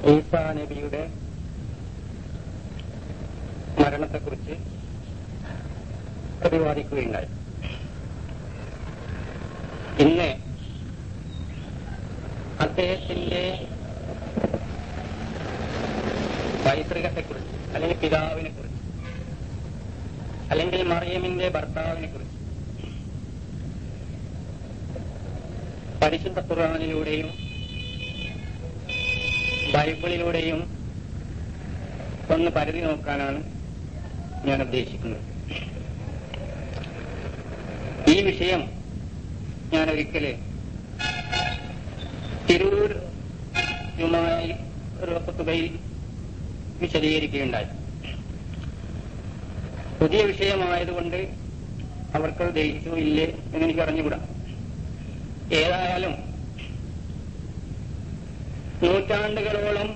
ഈസാ നബിയുടെ മരണത്തെക്കുറിച്ച് പ്രതിപാദിക്കുകയുണ്ടായി. ഇന്ന് അദ്ദേഹത്തിന്റെ പൈതൃകത്തെക്കുറിച്ച്, അല്ലെങ്കിൽ പിതാവിനെ കുറിച്ച്, അല്ലെങ്കിൽ മറിയമിന്റെ ഭർത്താവിനെ കുറിച്ച് പരിശുദ്ധ ഖുർആനിലൂടെയും ബൈബിളിലൂടെയും ഒന്ന് പരിധി നോക്കാനാണ് ഞാൻ ഉദ്ദേശിക്കുന്നത്. ഈ വിഷയം ഞാൻ ഒരിക്കല് തിരൂർ ജുമായിൽ ഖുതുബയിൽ വിശദീകരിക്കുകയുണ്ടായി. പുതിയ വിഷയമായതുകൊണ്ട് അവർക്ക് ദഹിച്ചു ഇല്ലേ എന്നെനിക്ക് അറിഞ്ഞുകൂടാ. ഏതായാലും നൂറ്റാണ്ടുകളോളം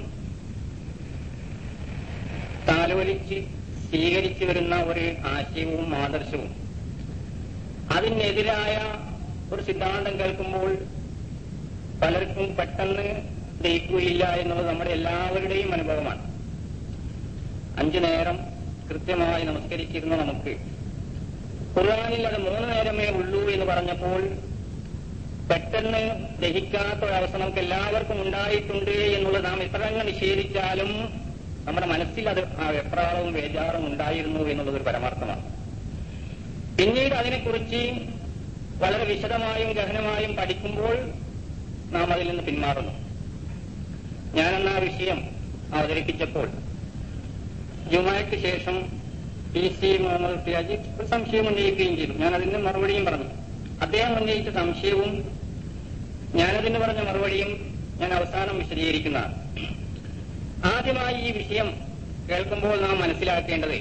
താലോലിച്ച് സ്വീകരിച്ചു വരുന്ന ഒരു ആശയവും ആദർശവും അതിനെതിരായ ഒരു സിദ്ധാന്തം കേൾക്കുമ്പോൾ പലർക്കും പെട്ടെന്ന് ദഹിക്കുകയില്ല എന്നുള്ളത് നമ്മുടെ എല്ലാവരുടെയും അനുഭവമാണ്. 5 നേരം കൃത്യമായി നമസ്കരിച്ചിരുന്ന നമുക്ക് ഖുർആനിൽ അത് 3 നേരമേ ഉള്ളൂ എന്ന് പറഞ്ഞപ്പോൾ പെട്ടെന്ന് ദഹിക്കാത്ത ഒരവസ്ഥ നമുക്ക് എല്ലാവർക്കും ഉണ്ടായിട്ടുണ്ട് എന്നുള്ളത് നാം എത്രങ്ങ് നിഷേധിച്ചാലും നമ്മുടെ മനസ്സിൽ അത് ആ വെപ്രാളവും വേജാറും ഉണ്ടായിരുന്നു എന്നുള്ളത് ഒരു പരമാർത്ഥമാണ്. പിന്നീട് അതിനെക്കുറിച്ച് വളരെ വിശദമായും ഗഹനമായും പഠിക്കുമ്പോൾ നാം അതിൽ നിന്ന് പിന്മാറുന്നു. ഞാനെന്ന ആ വിഷയം അവതരിപ്പിച്ചപ്പോൾ ജുമായ്ക്ക് ശേഷം PC മുഹമ്മദ് ഫിയാജി ഒരു സംശയം ഉന്നയിക്കുകയും ചെയ്തു. ഞാൻ അതിന് മറുപടിയും പറഞ്ഞു. അദ്ദേഹം ഉന്നയിച്ച സംശയവും ഞാനതിന് പറഞ്ഞ മറുപടിയും ഞാൻ അവസാനം വിശദീകരിക്കുന്നതാണ്. ആദ്യമായി ഈ വിഷയം കേൾക്കുമ്പോൾ നാം മനസ്സിലാക്കേണ്ടത്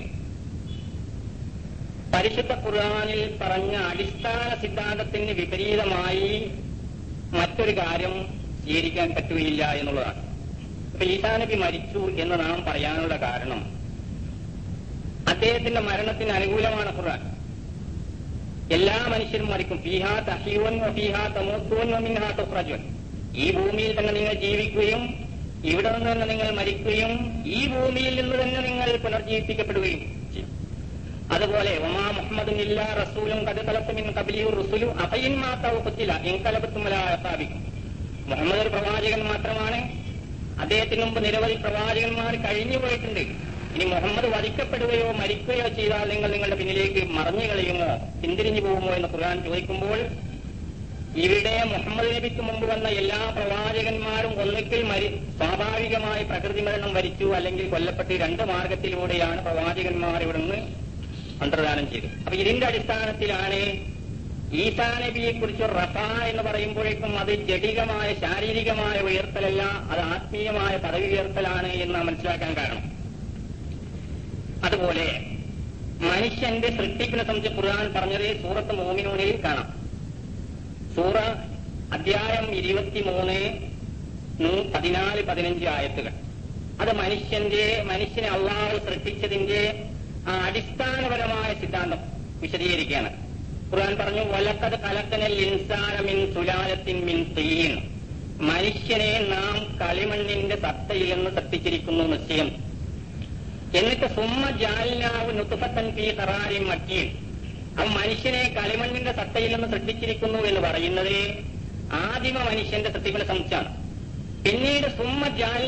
പരിശുദ്ധ ഖുർആനിൽ പറഞ്ഞ അടിസ്ഥാന സിദ്ധാന്തത്തിന് വിപരീതമായി മറ്റൊരു കാര്യം സ്വീകരിക്കാൻ പറ്റുകയില്ല എന്നുള്ളതാണ്. ഇപ്പൊ ഈസാ നബി മരിച്ചു എന്ന് നാം പറയാനുള്ള കാരണം അദ്ദേഹത്തിന്റെ മരണത്തിന് അനുകൂലമാണ് ഖുർആൻ. എല്ലാ മനുഷ്യരും മരിക്കും. ഫീഹാ തഹ്യൂൻ വഫീഹാ തമൂത്തൂൻ വമിൻഹാ തുഖ്റജൂൻ. ഈ ഭൂമിയിൽ തന്നെ നിങ്ങൾ ജീവിക്കുകയും ഇവിടെ നിന്ന് തന്നെ നിങ്ങൾ മരിക്കുകയും ഈ ഭൂമിയിൽ നിന്ന് തന്നെ നിങ്ങൾ പുനർജീവിപ്പിക്കപ്പെടുകയും ചെയ്യും. അതുപോലെ വമാ മുഹമ്മദുൻ ഇല്ലാ റസൂലുൻ ഖദ് ഖലത്ത് മിൻ ഖബ്ലിഹി റുസുലു അഫഇൻ മാത വഖുതില ഇൻഖലബതും അലാ അഅഖാബിക്കും. മുഹമ്മദ് ഒരു പ്രവാചകൻ മാത്രമാണ്. അദ്ദേഹത്തിന് മുമ്പ് നിരവധി പ്രവാചകന്മാർ കഴിഞ്ഞു പോയിട്ടുണ്ട്. ഇനി മുഹമ്മദ് വധിക്കപ്പെടുകയോ മരിക്കുകയോ ചെയ്താൽ നിങ്ങൾ നിങ്ങളുടെ പിന്നിലേക്ക് മറഞ്ഞു കളയുമോ, പിന്തിരിഞ്ഞു പോകുമോ എന്ന് ഖുർആൻ ചോദിക്കുമ്പോൾ ഇവിടെ മുഹമ്മദ് നബിക്ക് മുമ്പ് വന്ന എല്ലാ പ്രവാചകന്മാരും ഒന്നിക്കൽ സ്വാഭാവികമായി പ്രകൃതി മരണം വരിച്ചു, അല്ലെങ്കിൽ കൊല്ലപ്പെട്ട് 2 മാർഗത്തിലൂടെയാണ് പ്രവാചകന്മാർ ഇവിടുന്ന് അന്തർദാനം ചെയ്തത്. അപ്പൊ ഇതിന്റെ അടിസ്ഥാനത്തിലാണ് ഈസാ നബിയെ കുറിച്ച് റഫ എന്ന് പറയുമ്പോഴേക്കും അത് ജഡികമായ ശാരീരികമായ ഉയർത്തലല്ല, അത് ആത്മീയമായ പദവി ഉയർത്തലാണ് എന്ന് മനസ്സിലാക്കാൻ കാരണം. അതുപോലെ മനുഷ്യന്റെ സൃഷ്ടിപ്പിനെ സംബന്ധിച്ച് ഖുർആൻ പറഞ്ഞത് സൂറത്ത് മുഅ്മിനൂനിൽ കാണാം. സൂറ അധ്യായം 23, 14, 15 ആയത്തുകൾ. അത് മനുഷ്യനെ അള്ളാഹു സൃഷ്ടിച്ചതിന്റെ ആ അടിസ്ഥാനപരമായ സിദ്ധാന്തം വിശദീകരിക്കുകയാണ്. ഖുർആൻ പറഞ്ഞു വലഖദ് ഖലഖനൽ ഇൻസാന മിൻ സുലാലത്തിൻ മിൻ തീൻ. മനുഷ്യനെ നാം കളിമണ്ണിന്റെ സത്തയിൽ നിന്ന് സൃഷ്ടിച്ചിരിക്കുന്നു നിശ്ചയം. എന്നിട്ട് സുമ്മ ജഅൽനാഹു നുത്ഫത്തൻ ഫീ ഖറാരിൻ മക്കീൻ. ആ മനുഷ്യനെ കളിമണ്ണിന്റെ സത്തയിൽ നിന്ന് സൃഷ്ടിച്ചിരിക്കുന്നു എന്ന് പറയുന്നത് ആദിമ മനുഷ്യന്റെ സൃഷ്ടിപ്പിനെ സംബന്ധിച്ചാണ്. പിന്നീട് സുമ്മ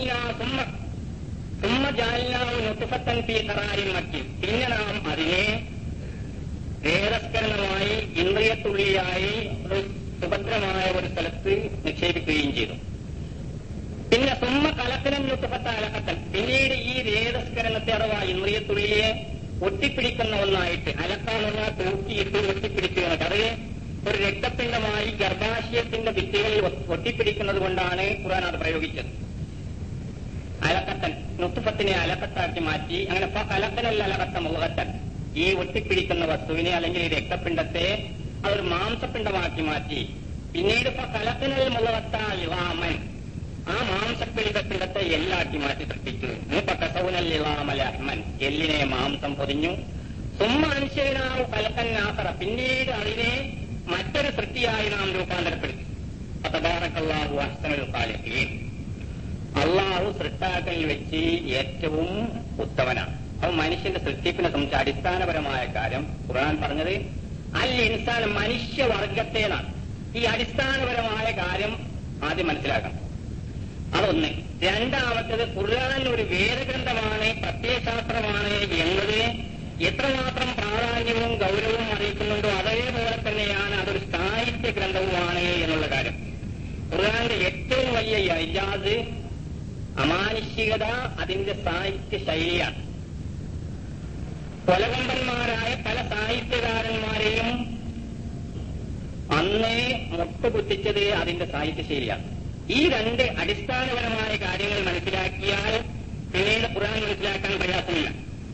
ജഅൽനാഹു നുത്ഫത്തൻ ഫീ ഖറാരിൻ മക്കീൻ. പിന്നെ നാം അതിനെ വേദസ്കരണമായി ഇന്ദ്രിയത്തുള്ളിയായി സുഭദ്രമായ ഒരു സ്ഥലത്ത് നിക്ഷേപിക്കുകയും ചെയ്തു. പിന്നെ സുമ്മ കലക്കനം നുത്ഫത്ത അലക്കത്തൻ. പിന്നീട് ഈ വേദസ്കരണത്തെ അഥവാ ഇന്ദ്രിയത്തുള്ളിയെ ഒട്ടിപ്പിടിക്കുന്ന ഒന്നായിട്ട്, അലക്കാനുള്ള തൂക്കിയിട്ട് ഒട്ടിപ്പിടിക്കുക, അത് ഒരു രക്തപിണ്ഡമായി ഗർഭാശയത്തിന്റെ ഭിത്തികളിൽ ഒട്ടിപ്പിടിക്കുന്നത് കൊണ്ടാണ് ഖുർആൻ അത് പ്രയോഗിച്ചത്. അലക്കത്തൻ നുത്ഫത്തിനെ അലക്കത്താക്കി മാറ്റി. അങ്ങനെ കലക്കനല്ല അലക്കത്ത മുഖത്തൻ. ഈ ഒട്ടിപ്പിടിക്കുന്ന വസ്തുവിനെ അല്ലെങ്കിൽ ഈ രക്തപിണ്ഡത്തെ അതൊരു മാംസപിണ്ഡമാക്കി മാറ്റി. പിന്നീട് കലക്കനൽ മുഖത്ത ഇളാമൻ, ആ മാംസപിണ്ഡത്തെ എല്ലാക്കി മാറ്റി സൃഷ്ടിച്ചു. മൂപ്പക്കസൗനല്ലിളാമലഹ്മൻ, എല്ലിനെ മാംസം പൊതിഞ്ഞു. സുമ്മ അനുശയനാവ് കലക്കന്നാസറ, പിന്നീട് അതിനെ മറ്റൊരു സൃഷ്ടിയായി നാം രൂപാന്തരപ്പെടുത്തി. തബാറകല്ലാഹു അഹ്സനുൽ ഖാലിഖീൻ. അള്ളാഹു സൃഷ്ടാക്കളിൽ വെച്ച് ഏറ്റവും ഉത്തമനാണ്. അപ്പൊ മനുഷ്യന്റെ സൃഷ്ടിപ്പിനെ സംബന്ധിച്ച് അടിസ്ഥാനപരമായ കാര്യം ഖുർആൻ പറഞ്ഞത് അൽ ഇൻസാൻ മനുഷ്യവർഗത്തേനാണ്. ഈ അടിസ്ഥാനപരമായ കാര്യം ആദ്യം മനസ്സിലാക്കണം. അതൊന്ന്. രണ്ടാമത്തേത് ഖുർആൻ ഒരു വേദഗ്രന്ഥമാണ്, പ്രത്യയശാസ്ത്രമാണ് എന്നത് എത്രമാത്രം പ്രാധാന്യവും ഗൗരവവും അറിയിക്കുന്നുണ്ടോ അതേപോലെ തന്നെയാണ് അതൊരു സാഹിത്യ ഗ്രന്ഥവുമാണ് എന്നുള്ള കാര്യം. ഖുർആന്റെ ഏറ്റവും വലിയ ഇജാസ് അമാനുഷികത അതിന്റെ സാഹിത്യ ശൈലിയാണ്. കൊലകമ്പന്മാരായ പല സാഹിത്യകാരന്മാരെയും അന്നേ മുട്ടുകുത്തിച്ചത് അതിന്റെ സാഹിത്യ ശൈലിയാണ്. ഈ രണ്ട് അടിസ്ഥാനപരമായ കാര്യങ്ങൾ മനസ്സിലാക്കിയാൽ പിന്നീട് ഖുർആൻ മനസ്സിലാക്കാൻ പ്രയാസമില്ല.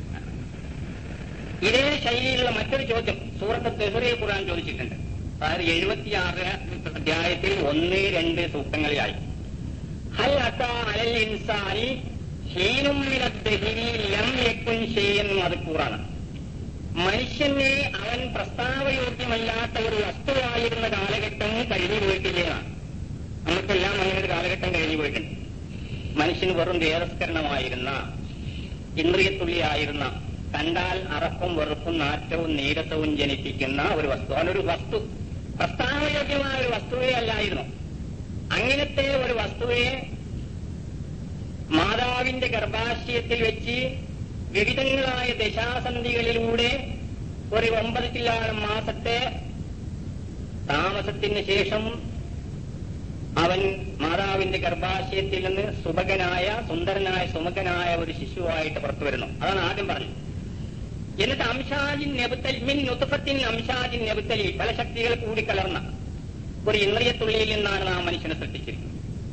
ഇതേ ശൈലിയിലുള്ള മറ്റൊരു ചോദ്യം സൂറത്ത് തെഹ്‌റിൽ ഖുർആൻ ചോദിച്ചിട്ടുണ്ട്. അതായത് 76 അധ്യായത്തിൽ 1-2 സൂക്തങ്ങളിലായി ഹൽ അതാ അലൽ ഇൻസാനി ഹീനും മിനദ്ദഹരി ലം യകുൻ ഷൈഅൻ മദ്കൂറാണ്. മനുഷ്യനെ അവൻ പ്രസ്താവയോഗ്യമല്ലാത്ത ഒരു വസ്തുവായിരുന്ന കാലഘട്ടം കഴിഞ്ഞു പോയിട്ടില്ലേന്നാണ്. നമുക്കെല്ലാം അങ്ങനെ ഒരു കാലഘട്ടം കഴിഞ്ഞു പോയിട്ടുണ്ട്. മനുഷ്യന് വെറും ദേഹസ്കരണമായിരുന്ന, ഇന്ദ്രിയത്തുള്ളിയായിരുന്ന, കണ്ടാൽ അറപ്പും വെറുപ്പും നാറ്റവും നീരസവും ജനിപ്പിക്കുന്ന ഒരു വസ്തു. അവനൊരു വസ്തു, പ്രസ്താവയോഗ്യമായ ഒരു വസ്തുവേ അല്ലായിരുന്നു. അങ്ങനത്തെ ഒരു വസ്തുവെ മാതാവിന്റെ ഗർഭാശയത്തിൽ വെച്ച് വിവിധങ്ങളായ ദശാസന്ധികളിലൂടെ ഒരു 9 ചില്ലാനം മാസത്തെ താമസത്തിന് ശേഷം അവൻ മാതാവിന്റെ ഗർഭാശയത്തിൽ നിന്ന് സുഭകനായ, സുന്ദരനായ, സുമുഖനായ ഒരു ശിശുവായിട്ട് പുറത്തു വരുന്നു. അതാണ് ആദ്യം പറഞ്ഞത്. എന്നിട്ട് അംശാജിൻ നെബുത്തലി മിൻ നുത്ഫത്തിൻ അംശാജിൻ നെബുത്തലി, പല ശക്തികൾ കൂടി കലർന്ന ഒരു ഇന്ദ്രിയത്തുള്ളിയിൽ നിന്നാണ് നാം മനുഷ്യനെ സൃഷ്ടിച്ചിരിക്കുന്നത്.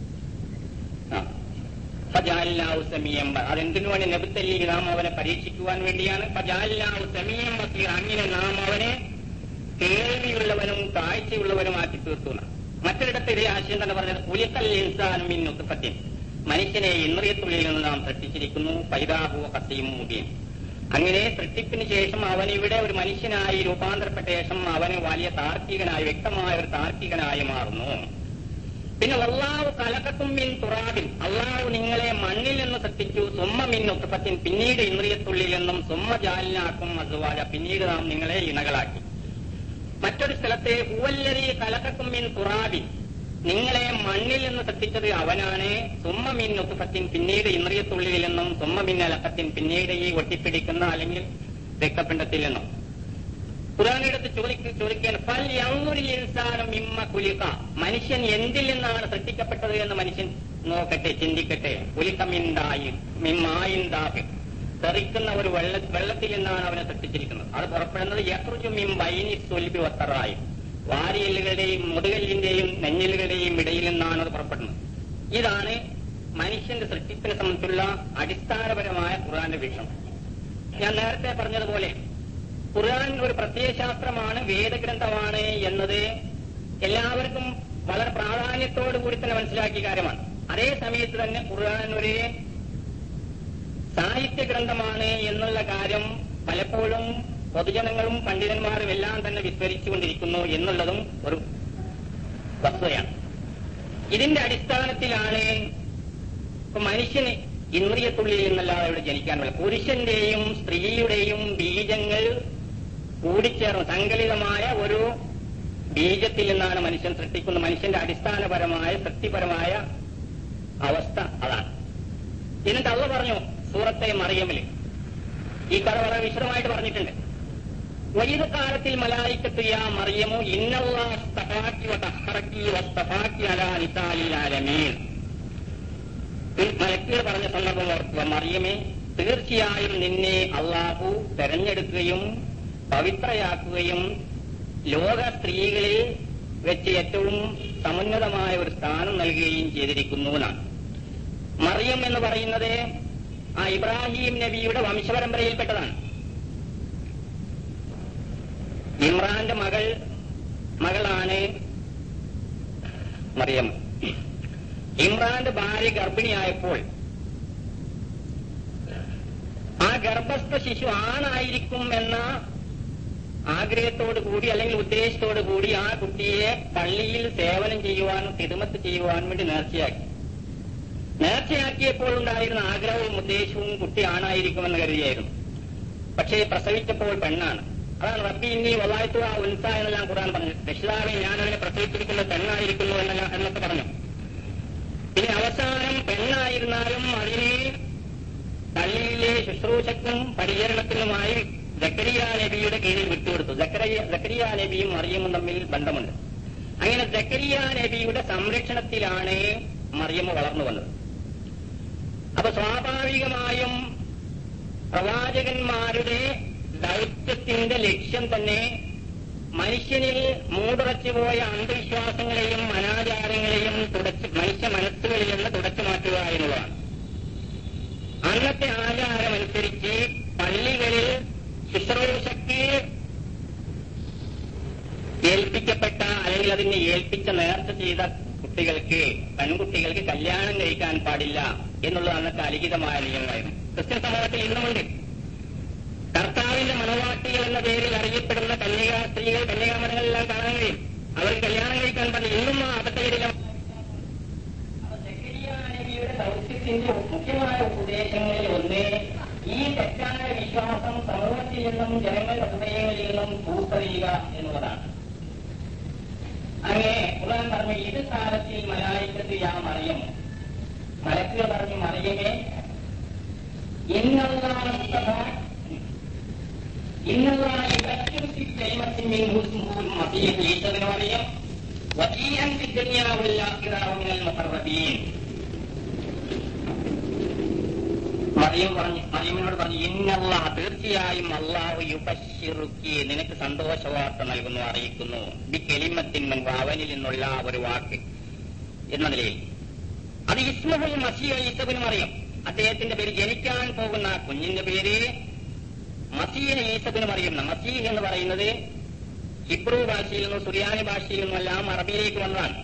ഫജഅൽനാഹു സമീഅൻ, അതെന്തിനു വേണ്ടി? നെബുത്തലി, നാം അവനെ പരീക്ഷിക്കുവാൻ വേണ്ടിയാണ്. ഫജഅൽനാഹു സമീഅൻ ബസീറ, അങ്ങനെ നാം അവനെ കേൾവിയുള്ളവനും കാഴ്ചയുള്ളവനുമാക്കി തീർത്തു. മറ്റൊരിടത്ത് ഇതേ ആശയം തന്നെ പറഞ്ഞത് ഖുലിഖൽ ഇൻസാനു മിൻ നുത്ഫത്തിൻ, മനുഷ്യനെ ഇന്ദ്രിയത്തുള്ളിയിൽ നിന്ന് നാം സൃഷ്ടിച്ചിരിക്കുന്നു. ഫൈദാഹു ഖസീമുൻ മുബീൻ, അങ്ങനെ സൃഷ്ടിപ്പിന് ശേഷം അവനിവിടെ ഒരു മനുഷ്യനായി രൂപാന്തരപ്പെട്ട ശേഷം അവന് വലിയ താർക്കികനായി, വ്യക്തമായ ഒരു താർക്കികനായി മാറുന്നു. പിന്നെ വല്ലാഹു ഖലഖക്കും മിൻ തുറാബിൻ, അള്ളാഹു നിങ്ങളെ മണ്ണിൽ നിന്ന് സൃഷ്ടിച്ചു. സുമ്മ മിൻ നുത്ഫത്തിൻ, പിന്നീട് ഇന്ദ്രിയത്തുള്ളിൽ നിന്നും. സുമ്മ ജഅൽനാകും അസ്വാജ, പിന്നീട് നാം നിങ്ങളെ ഇണകളാക്കി. മറ്റൊരു സ്ഥലത്ത് ഹുവല്ലദീ ഖലഖക്കും മിൻ തുറാബിൻ, നിങ്ങളെ മണ്ണിൽ നിന്ന് സൃഷ്ടിച്ചത് അവനാണ്. സുമ്മ മിൻ നുത്ഫത്തിൻ, പിന്നീട് ഇന്ദ്രിയത്തുള്ളിൽ നിന്നും. സുമ്മ മിൻ അലഖത്തിൻ, പിന്നീട് ഈ ഒട്ടിപ്പിടിക്കുന്ന അല്ലെങ്കിൽ രക്തപിണ്ഡത്തിൽ നിന്നും. ഖുർആനെടുത്ത് ചോദിക്കാൻ ഫൽ യൻദുറിൽ ഇൻസാനു മിമ്മ ഖുലിഖ, മനുഷ്യൻ എന്തിൽ നിന്നാണ് സൃഷ്ടിക്കപ്പെട്ടത് എന്ന് മനുഷ്യൻ നോക്കട്ടെ, ചിന്തിക്കട്ടെ. ഖുലിഖ മിൻ ദായിൻ മിൻ മായിൻ ദാഫിഖ്, തെറിക്കുന്ന ഒരു വെള്ളത്തിൽ നിന്നാണ് അവനെ സൃഷ്ടിച്ചിരിക്കുന്നത്. അത് പുറപ്പെടുന്നത് യഖ്റുജു മിൻ ബൈനി സുൽബി വത്തറായി, വാരിയെല്ലുകളുടെയും മുതുകല്ലിന്റെയും നെഞ്ഞെല്ലുകളുടെയും ഇടയിൽ നിന്നാണ് അത് പുറപ്പെടുന്നത്. ഇതാണ് മനുഷ്യന്റെ സൃഷ്ടിപ്പിനെ സംബന്ധിച്ചുള്ള അടിസ്ഥാനപരമായ ഖുർആന്റെ വീക്ഷണം. ഞാൻ നേരത്തെ പറഞ്ഞതുപോലെ ഖുർആൻ ഒരു പ്രത്യയശാസ്ത്രമാണ്, വേദഗ്രന്ഥമാണ് എന്നത് എല്ലാവർക്കും വളരെ പ്രാധാന്യത്തോടു കൂടി തന്നെ മനസ്സിലാക്കിയ കാര്യമാണ്. അതേ സമയത്ത് തന്നെ ഖുർആൻ ഒരു സാഹിത്യ ഗ്രന്ഥമാണ് എന്നുള്ള കാര്യം പലപ്പോഴും പൊതുജനങ്ങളും പണ്ഡിതന്മാരും എല്ലാം തന്നെ വിസ്മരിച്ചുകൊണ്ടിരിക്കുന്നു എന്നുള്ളതും ഒരു വസ്തുതയാണ്. ഇതിന്റെ അടിസ്ഥാനത്തിലാണ് മനുഷ്യന് ഇന്ദ്രിയത്തുള്ളിൽ നിന്നല്ലാതെ ഇവിടെ ജനിക്കാൻ പറ്റില്ല. പുരുഷന്റെയും സ്ത്രീയുടെയും ബീജങ്ങൾ കൂടിച്ചേർന്ന് സങ്കലിതമായ ഒരു ബീജത്തിൽ നിന്നാണ് മനുഷ്യൻ സൃഷ്ടിക്കുന്നത്. മനുഷ്യന്റെ അടിസ്ഥാനപരമായ സൃഷ്ടിപരമായ അവസ്ഥ അതാണ്. എന്നിട്ട് അള്ളാഹു പറഞ്ഞു സൂറത്തെ മറിയമിൽ ഈ കഥ വളരെ വിശദമായിട്ട് പറഞ്ഞിട്ടുണ്ട്. വൈദ് കാലത്തിൽ മലായിക്കത്ത് യാ മറിയമു ഇന്നല്ലാഹ അസ്തഫാകി വതഹറകി വസ്തഫാകി അലാ നിസാഇൽ ആലമീൻ. മലക്കുകൾ പറഞ്ഞ സന്ദർഭം ഓർക്കുക. മറിയമേ, തീർച്ചയായും നിന്നെ അള്ളാഹു തെരഞ്ഞെടുക്കുകയും പവിത്രയാക്കുകയും ലോക സ്ത്രീകളിൽ വെച്ച് ഏറ്റവും സമുന്നതമായ ഒരു സ്ഥാനം നൽകുകയും ചെയ്തിരിക്കുന്നു എന്നാണ്. മറിയം എന്ന് പറയുന്നത് ആ ഇബ്രാഹിം നബിയുടെ വംശപരമ്പരയിൽപ്പെട്ടതാണ്. ഇമ്രാന്റെ മകളാണ് മറിയം. ഇമ്രാന്റെ ഭാര്യ ഗർഭിണിയായപ്പോൾ ആ ഗർഭസ്ഥ ശിശു ആണായിരിക്കും എന്ന ആഗ്രഹത്തോടു കൂടി അല്ലെങ്കിൽ ഉദ്ദേശത്തോടു കൂടി ആ കുട്ടിയെ പള്ളിയിൽ സേവനം ചെയ്യുവാനും ഖിദ്മത്ത് ചെയ്യുവാനും വേണ്ടി നേർച്ചയാക്കി. നേർച്ചയാക്കിയപ്പോൾ ഉണ്ടായിരുന്ന ആഗ്രഹവും ഉദ്ദേശവും കുട്ടി ആണായിരിക്കുമെന്ന് കരുതിയായിരുന്നു. പക്ഷേ പ്രസവിച്ചപ്പോൾ പെണ്ണാണ്. അതാണ് റബ്ബി ഇന്നി വലായത്തു ആ ഉൻസ എന്നെല്ലാം ഖുർആൻ പറഞ്ഞു. രക്ഷിതാവെ ഞാൻ അവനെ പ്രസവിച്ചിരിക്കുന്നത് പെണ്ണായിരിക്കുന്നു എന്നൊക്കെ പറഞ്ഞു. പിന്നെ അവസാനം പെണ്ണായിരുന്നാലും അതിനെ പള്ളിയിലെ ശുശ്രൂഷക്കും പരിചരണത്തിനുമായി സക്കരിയ നബിയുടെ കീഴിൽ വിട്ടുകൊടുത്തു. സക്കരിയ നബിയും മറിയമും തമ്മിൽ ബന്ധമുണ്ട്. അങ്ങനെ സക്കരിയ നബിയുടെ സംരക്ഷണത്തിലാണ് മറിയം വളർന്നു വന്നത്. അപ്പൊ സ്വാഭാവികമായും പ്രവാചകന്മാരുടെ ദൗത്യത്തിന്റെ ലക്ഷ്യം തന്നെ മനുഷ്യനിൽ മൂടുറച്ചുപോയ അന്ധവിശ്വാസങ്ങളെയും അനാചാരങ്ങളെയും മനുഷ്യ മനസ്സുകളിൽ നിന്ന് തുടച്ചു മാറ്റുക എന്നുള്ളതാണ്. അന്നത്തെ ആചാരമനുസരിച്ച് പള്ളികളിൽ ശുശ്രൂഷയ്ക്ക് ഏൽപ്പിക്കപ്പെട്ട അല്ലെങ്കിൽ അതിനെ ഏൽപ്പിച്ച നേർച്ച ചെയ്ത പെൺകുട്ടികൾക്ക് കല്യാണം കഴിക്കാൻ പാടില്ല എന്നുള്ളത് അന്നത്തെ അലിഖിതമായ നിയമമായിരുന്നു. ക്രിസ്ത്യൻ സമൂഹത്തിൽ ഇന്നുമുണ്ട്. കർത്താവിന്റെ മണവാട്ടികൾ എന്ന പേരിൽ അറിയപ്പെടുന്ന കന്യകാസ്ത്രീകൾ കന്യകാമരങ്ങളെല്ലാം കാണാൻ കഴിയും. അവർക്ക് കല്യാണം കഴിക്കാൻ പാടില്ല. ഇന്നും ആ അബദ്ധകരില്ല. സക്കരിയാനബിയുടെ ദൗത്യത്തിന്റെ മുഖ്യമായ ഉദ്ദേശങ്ങളിൽ ഒന്ന് ഈ തെറ്റായ വിശ്വാസം സമൂഹത്തിൽ നിന്നും ജനങ്ങളുടെ ഹൃദയങ്ങളിൽ നിന്നും പൂത്തറിയുക എന്നുള്ളതാണ്. അങ്ങനെ ഖുർആൻ പറഞ്ഞു, ഇത് കാലത്തിൽ മലായിക്കത്ത് യാ മറിയം, മലക്കുകൾ പറഞ്ഞു മറിയമേ, മറിയമിനോട് പറഞ്ഞു ഇന്നല്ലാഹ്, തീർച്ചയായും അല്ലാഹു യുബശ്ശിറുക്കി, നിനക്ക് സന്തോഷവാർത്ത നൽകുന്നു, അറിയിക്കുന്നു, ബി കലിമത്തിൻ മിൻ, അവനിൽ നിന്നുള്ള ഒരു വാക്ക് എന്ന നിലയിൽ. അത് ഇസ്മുൽ മസീഹ് ഈസ ഇബ്നു മറിയം, അദ്ദേഹത്തിന്റെ പേര്, ജനിക്കാൻ പോകുന്ന കുഞ്ഞിന്റെ പേര് മസീഹ് ഈസ ഇബ്നു മറിയം. മസീഹ് എന്ന് പറയുന്നത് ഹിബ്രു ഭാഷയിൽ നിന്നും സുറിയാനി ഭാഷയിൽ നിന്നും എല്ലാം അറബിയിലേക്ക് വന്നതാണ്.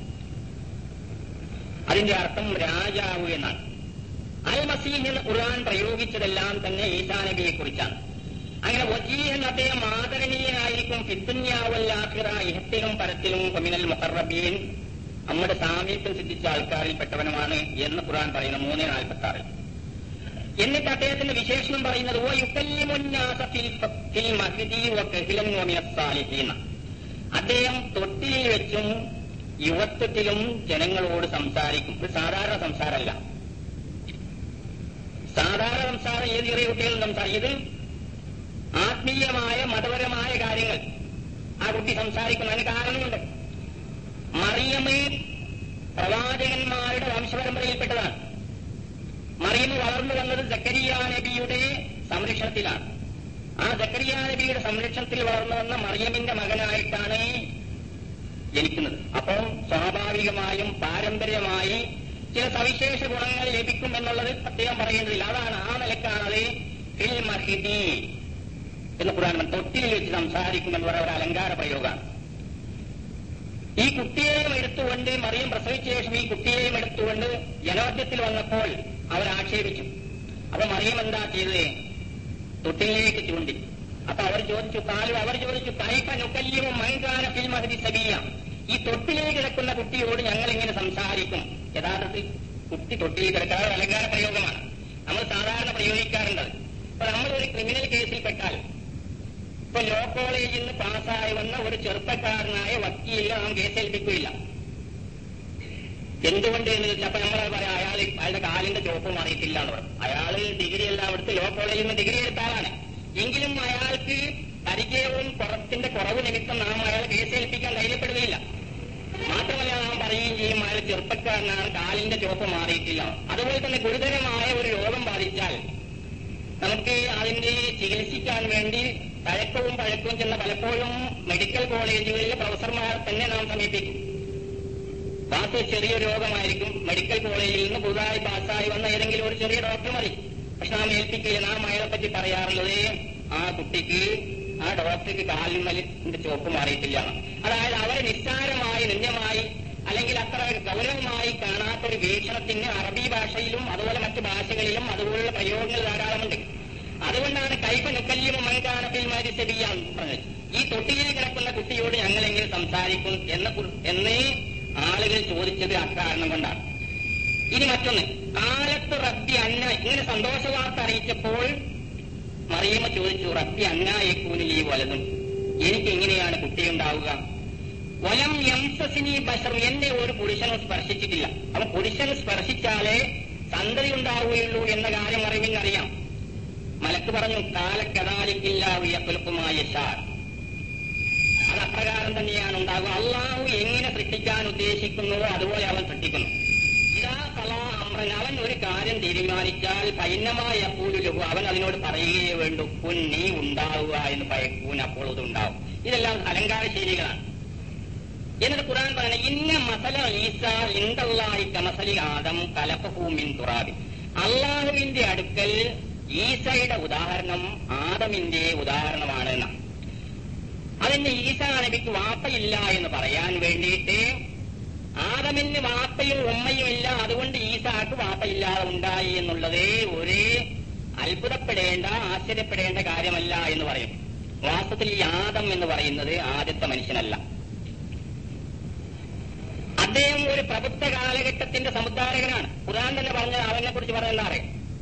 അതിന്റെ അർത്ഥം രാജാവ് എന്നാണ്. അൽ മസീഹ് എന്ന് ഖുർആൻ പ്രയോഗിച്ചതെല്ലാം തന്നെ ഈസാ നബിയെ കുറിച്ചാണ്. അങ്ങനെ വജീഹ് എന്ന അദ്ദേഹം ആദരണീയനായിരിക്കും, ഫിദ്ദുനിയാ വൽ ആഖിറ, ഇഹത്തിലും പരത്തിലും, ഫമിനൽ മുഖറബീൻ, നമ്മുടെ സാമീപ്യം സിദ്ധിച്ച ആൾക്കാരിൽപ്പെട്ടവനുമാണ് എന്ന് ഖുർആൻ പറയുന്ന 3:46. എന്നിട്ട് അദ്ദേഹത്തിന്റെ വിശേഷണം പറയുന്നത് അദ്ദേഹം തൊട്ടിലിൽ വെച്ചും യുവത്വത്തിലും ജനങ്ങളോട് സംസാരിക്കും. ഇത് സാധാരണ സംസാരമല്ല. സാധാരണ സംസാരം ഏത് ചെറിയ കുട്ടികളും സംസാരിക്കും. ഇത് ആത്മീയമായ മതപരമായ കാര്യങ്ങൾ ആ കുട്ടി സംസാരിക്കുന്നതിന് കാരണമുണ്ട്. മറിയമേ പ്രവാചകന്മാരുടെ വംശപരമ്പരയിൽപ്പെട്ടതാണ്. മറിയം വളർന്നു വന്നത് സക്കരിയ നബിയുടെ സംരക്ഷണത്തിലാണ്. ആ സക്കരിയ നബിയുടെ സംരക്ഷണത്തിൽ വളർന്നു വന്ന മറിയമിന്റെ മകനായിട്ടാണ് ജനിക്കുന്നത്. അപ്പോൾ സ്വാഭാവികമായും പാരമ്പര്യമായി ചില സവിശേഷ ഗുണങ്ങൾ ലഭിക്കും എന്നുള്ളത് പ്രത്യേകം പറയേണ്ടതില്ല. അതാണ്, ആ നിലക്കാണത് ഫിൽ മഹിദി എന്ന് ഖുർആൻ തൊട്ടിലിൽ വെച്ച് സംസാരിക്കും എന്ന് പറയുന്ന ഒരു അലങ്കാര പ്രയോഗമാണ്. ഈ കുട്ടിയെയും എടുത്തുകൊണ്ട് മറിയം പ്രസവിച്ച ശേഷം ഈ കുട്ടിയെയും എടുത്തുകൊണ്ട് ജനമധ്യത്തിൽ വന്നപ്പോൾ അവർ ആക്ഷേപിച്ചു. അപ്പൊ മറിയം എന്താ ചെയ്തത്? തൊട്ടിലേക്ക് ചൂണ്ടി. അപ്പൊ അവർ ചോദിച്ചു കൈഫ നുകല്ലിമു മൻ കാന ഫിൽ മഹ്ദി സബിയ, ഈ തൊട്ടിലേക്ക് കിടക്കുന്ന കുട്ടിയോട് ഞങ്ങൾ എങ്ങനെ സംസാരിക്കും? യഥാർത്ഥത്തിൽ കുട്ടി തൊട്ടിലേക്ക് കിടക്കാതെ അലങ്കാര പ്രയോഗമാണ്, നമ്മൾ സാധാരണ പ്രയോഗിക്കാറുണ്ട്. അപ്പൊ നമ്മളൊരു ക്രിമിനൽ കേസിൽപ്പെട്ടാൽ, ഇപ്പൊ ലോ കോളേജിൽ നിന്ന് പാസ്സായി വന്ന ഒരു ചെറുപ്പക്കാരനായ വക്കീലിനെ നാം കേസേൽപ്പിക്കുകയില്ല. എന്തുകൊണ്ട് എന്ന് ചോദിച്ചാൽ അപ്പൊ നമ്മൾ പറയാം അയാളുടെ കാലിന്റെ ചോപ്പ് മാറിയിട്ടില്ല എന്ന് പറയും. അയാള് ഡിഗ്രി എല്ലാം എടുത്ത് ലോ കോളേജിൽ നിന്ന് ഡിഗ്രി എടുത്ത ആളാണ്. എങ്കിലും അയാൾക്ക് പരിചയവും പുറത്തിന്റെ കുറവ് നിമിത്തം നാം അയാളെ കേസേൽപ്പിക്കാൻ ധൈര്യപ്പെടുകയില്ല. മാത്രമല്ല നാം പറയുകയും ചെയ്യും അയാൾ ചെറുപ്പക്കാരനാണ്, കാലിന്റെ ചോപ്പ് മാറിയിട്ടില്ല. അതുപോലെ തന്നെ ഗുരുതരമായ ഒരു രോഗം ബാധിച്ചാൽ നമുക്ക് അതിന്റെ ചികിത്സിക്കാൻ വേണ്ടി പഴക്കവും ചെന്ന പലപ്പോഴും മെഡിക്കൽ കോളേജുകളിലെ പ്രൊഫസർമാർ തന്നെ നാം സമീപിക്കും. വാസ്തു ചെറിയൊരു രോഗമായിരിക്കും, മെഡിക്കൽ കോളേജിൽ നിന്ന് പുതുതായി പാസ്സായി വന്ന ഏതെങ്കിലും ഒരു ചെറിയ ഡോക്ടർ മതി. പക്ഷെ നാം ഏൽപ്പിക്കില്ല. നാം അയാളെ പറ്റി പറയാറുള്ളത് ആ കുട്ടിക്ക്, ആ ഡോക്ടർക്ക് കാലിന്റെ ചോപ്പ് മാറിയിട്ടില്ല. അതായത് അവരെ നിസ്സാരമായി, നിന്യമായി, അല്ലെങ്കിൽ അത്ര ഗൗരവമായി കാണാത്തൊരു വീക്ഷണത്തിന് അറബി ഭാഷയിലും അതുപോലെ മറ്റു ഭാഷകളിലും അതുപോലുള്ള പ്രയോഗങ്ങൾ ധാരാളമുണ്ട്. അതുകൊണ്ടാണ് കൈഫ നുകല്ലിമു മൻ കാന ഫിൽ മഹ്ദി സബിയ പറഞ്ഞത്. ഈ തൊട്ടിയിൽ കിടക്കുന്ന കുട്ടിയോട് ഞങ്ങൾ എങ്ങനെ സംസാരിക്കും എന്ന് ആളുകൾ ചോദിച്ചത് അക്കാരണം കൊണ്ടാണ്. ഇനി മറ്റൊന്ന്, കാലത്ത് റബ്ബി അന്ന, ഇങ്ങനെ സന്തോഷ വാർത്ത അറിയിച്ചപ്പോൾ മറിയമ്മ ചോദിച്ചു, റബ്ബി അന്നായക്കൂനിലീ വലതും, എനിക്ക് എങ്ങനെയാണ് കുട്ടിയുണ്ടാവുക? വലം യംസസിനി ബശർ, എന്നെ ഒരു പുരുഷനും സ്പർശിച്ചിട്ടില്ല. അപ്പൊ പുരുഷൻ സ്പർശിച്ചാലേ സന്തതി ഉണ്ടാവുകയുള്ളൂ എന്ന കാര്യം അറിവിനറിയാം. മലക്ക് പറഞ്ഞു, കാലക്കഥാലിക്കില്ലാവിയ കുലുക്കുമായ ഷാർ, അത് അപ്രകാരം തന്നെയാണ് ഉണ്ടാകുക. അള്ളാഹു എങ്ങനെ സൃഷ്ടിക്കാൻ ഉദ്ദേശിക്കുന്നുവോ അതുപോലെ അവൻ സൃഷ്ടിക്കുന്നു. ഇതാ കലാ അമ്രൻ, അവൻ ഒരു കാര്യം തീരുമാനിച്ചാൽ പൈന്നമായ പൂലുലഹു, അവൻ അതിനോട് പറയുകയേ വേണ്ടു, കുൻ, നീ ഉണ്ടാവുക എന്ന് പയക്കൂൻ, അപ്പോൾ അത് ഉണ്ടാവും. ഇതെല്ലാം അലങ്കാര ശൈലികളാണ്. എന്നിട്ട് ഖുർആൻ പറയണേ, ഇന്ന മസല ഈസ ഇൻദല്ലാഹി കമസലി ആദം ഖലഖഹു മിൻ തുറാബ്, അള്ളാഹുവിന്റെ അടുക്കൽ ഈസയുടെ ഉദാഹരണം ആദമിന്റെ ഉദാഹരണമാണ് എന്നാണ്. അതിന് ഈസാ നബിക്ക് വാപ്പയില്ല എന്ന് പറയാൻ വേണ്ടിയിട്ട്, ആദമിന് വാപ്പയും ഉമ്മയും ഇല്ല, അതുകൊണ്ട് ഈസാക്ക് വാപ്പയില്ലാതെ ഉണ്ടായി എന്നുള്ളത് ഒരു അത്ഭുതപ്പെടേണ്ട, ആശ്ചര്യപ്പെടേണ്ട കാര്യമല്ല എന്ന് പറയും. വാസ്തവത്തിൽ ഈ ആദം എന്ന് പറയുന്നത് ആദ്യത്തെ മനുഷ്യനല്ല. അദ്ദേഹം ഒരു പ്രബുദ്ധ കാലഘട്ടത്തിന്റെ സമുദ്ധാരകനാണ്. ഖുർആൻ തന്നെ പറഞ്ഞത് അവനെ കുറിച്ച് പറയുന്നതാണ്,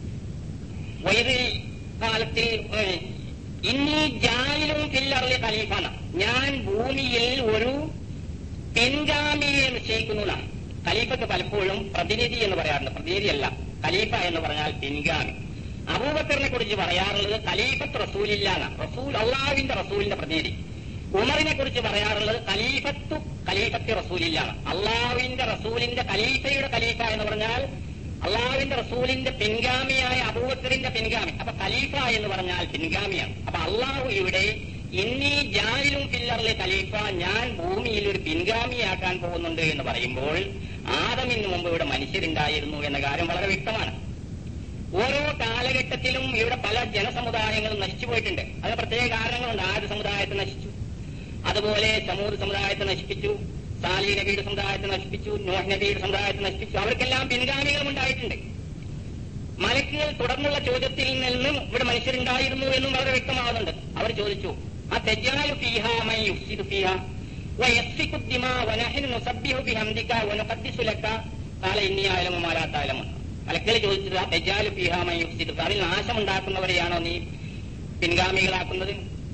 വൈദി കാലത്തിൽ ഇന്നീ ജായിലും ഫില്ലർലി ഖലീഫാണ്, ഞാൻ ഭൂമിയിൽ ഒരു പിൻഗാമിയെ നിശ്ചയിക്കുന്നതാണ്. ഖലീഫക്ക് പലപ്പോഴും പ്രതിനിധി എന്ന് പറയാറുണ്ട്, പ്രതിനിധിയല്ല, ഖലീഫ എന്ന് പറഞ്ഞാൽ പിൻഗാമി. അബൂബക്കറിനെ കുറിച്ച് പറയാറുള്ളത് ഖലീഫത്ത് റസൂലില്ലാന്ന, റസൂൽ അള്ളാഹുവിന്റെ റസൂലിന്റെ പ്രതിനിധി. ഉമറിനെ കുറിച്ച് പറയാറുള്ളത് ഖലീഫത്ത് റസൂലില്ലാണ്, അള്ളാഹുവിന്റെ റസൂലിന്റെ ഖലീഫയുടെ ഖലീഫ എന്ന് പറഞ്ഞാൽ അള്ളാഹുവിന്റെ റസൂലിന്റെ പിൻഗാമിയായ അബൂബക്കറിന്റെ പിൻഗാമി. അപ്പൊ ഖലീഫ എന്ന് പറഞ്ഞാൽ പിൻഗാമിയാണ്. അപ്പൊ അള്ളാഹു ഇവിടെ ഇന്നീ ജായിലും ഫില്ലർലെ ഖലീഫ, ഞാൻ ഭൂമിയിൽ ഒരു പിൻഗാമിയാക്കാൻ പോകുന്നുണ്ട് എന്ന് പറയുമ്പോൾ ആദമിന് മുമ്പ് ഇവിടെ മനുഷ്യരുണ്ടായിരുന്നു എന്ന കാര്യം വളരെ വ്യക്തമാണ്. ഓരോ കാലഘട്ടത്തിലും ഇവിടെ പല ജനസമുദായങ്ങളും നശിച്ചു പോയിട്ടുണ്ട്. അതിന് പ്രത്യേക കാരണങ്ങളുണ്ട്. ആദ്യ സമുദായത്തെ നശിച്ചു, അതുപോലെ സമൂദ് സമുദായത്തെ നശിപ്പിച്ചു, സാലി നബിയുടെ സമുദായത്തെ നശിപ്പിച്ചു, നോഹ് നബിയുടെ സമുദായത്തെ നശിപ്പിച്ചു. അവർക്കെല്ലാം പിൻഗാമികളും ഉണ്ടായിട്ടുണ്ട്. മലക്കുകൾ തുടർന്നുള്ള ചോദ്യത്തിൽ നിന്നും ഇവിടെ മനുഷ്യരുണ്ടായിരുന്നു എന്നും വളരെ വ്യക്തമാകുന്നുണ്ട്. അവർ ചോദിച്ചു, ആ തെജാലു ഫീഹാ മൻ യുഫ്സിദു ഫീഹാ വയസ്ഫികു ദിമാ വനഹ്നു നുസബ്ബിഹു ബിഹംദിക വനുഖദ്ദിസു ലക ഖാല ഇന്നി അഅലമു മാ ലാ തഅലമൂൻ. മലക്കുകൾ ചോദിച്ചത്, ആ തെജാലു ഫീഹാ മൻ യുഫ്സിദു, അതിൽ നാശമുണ്ടാക്കുന്നവരെയാണോ നീ പിൻഗാമികളാക്കുന്നത്?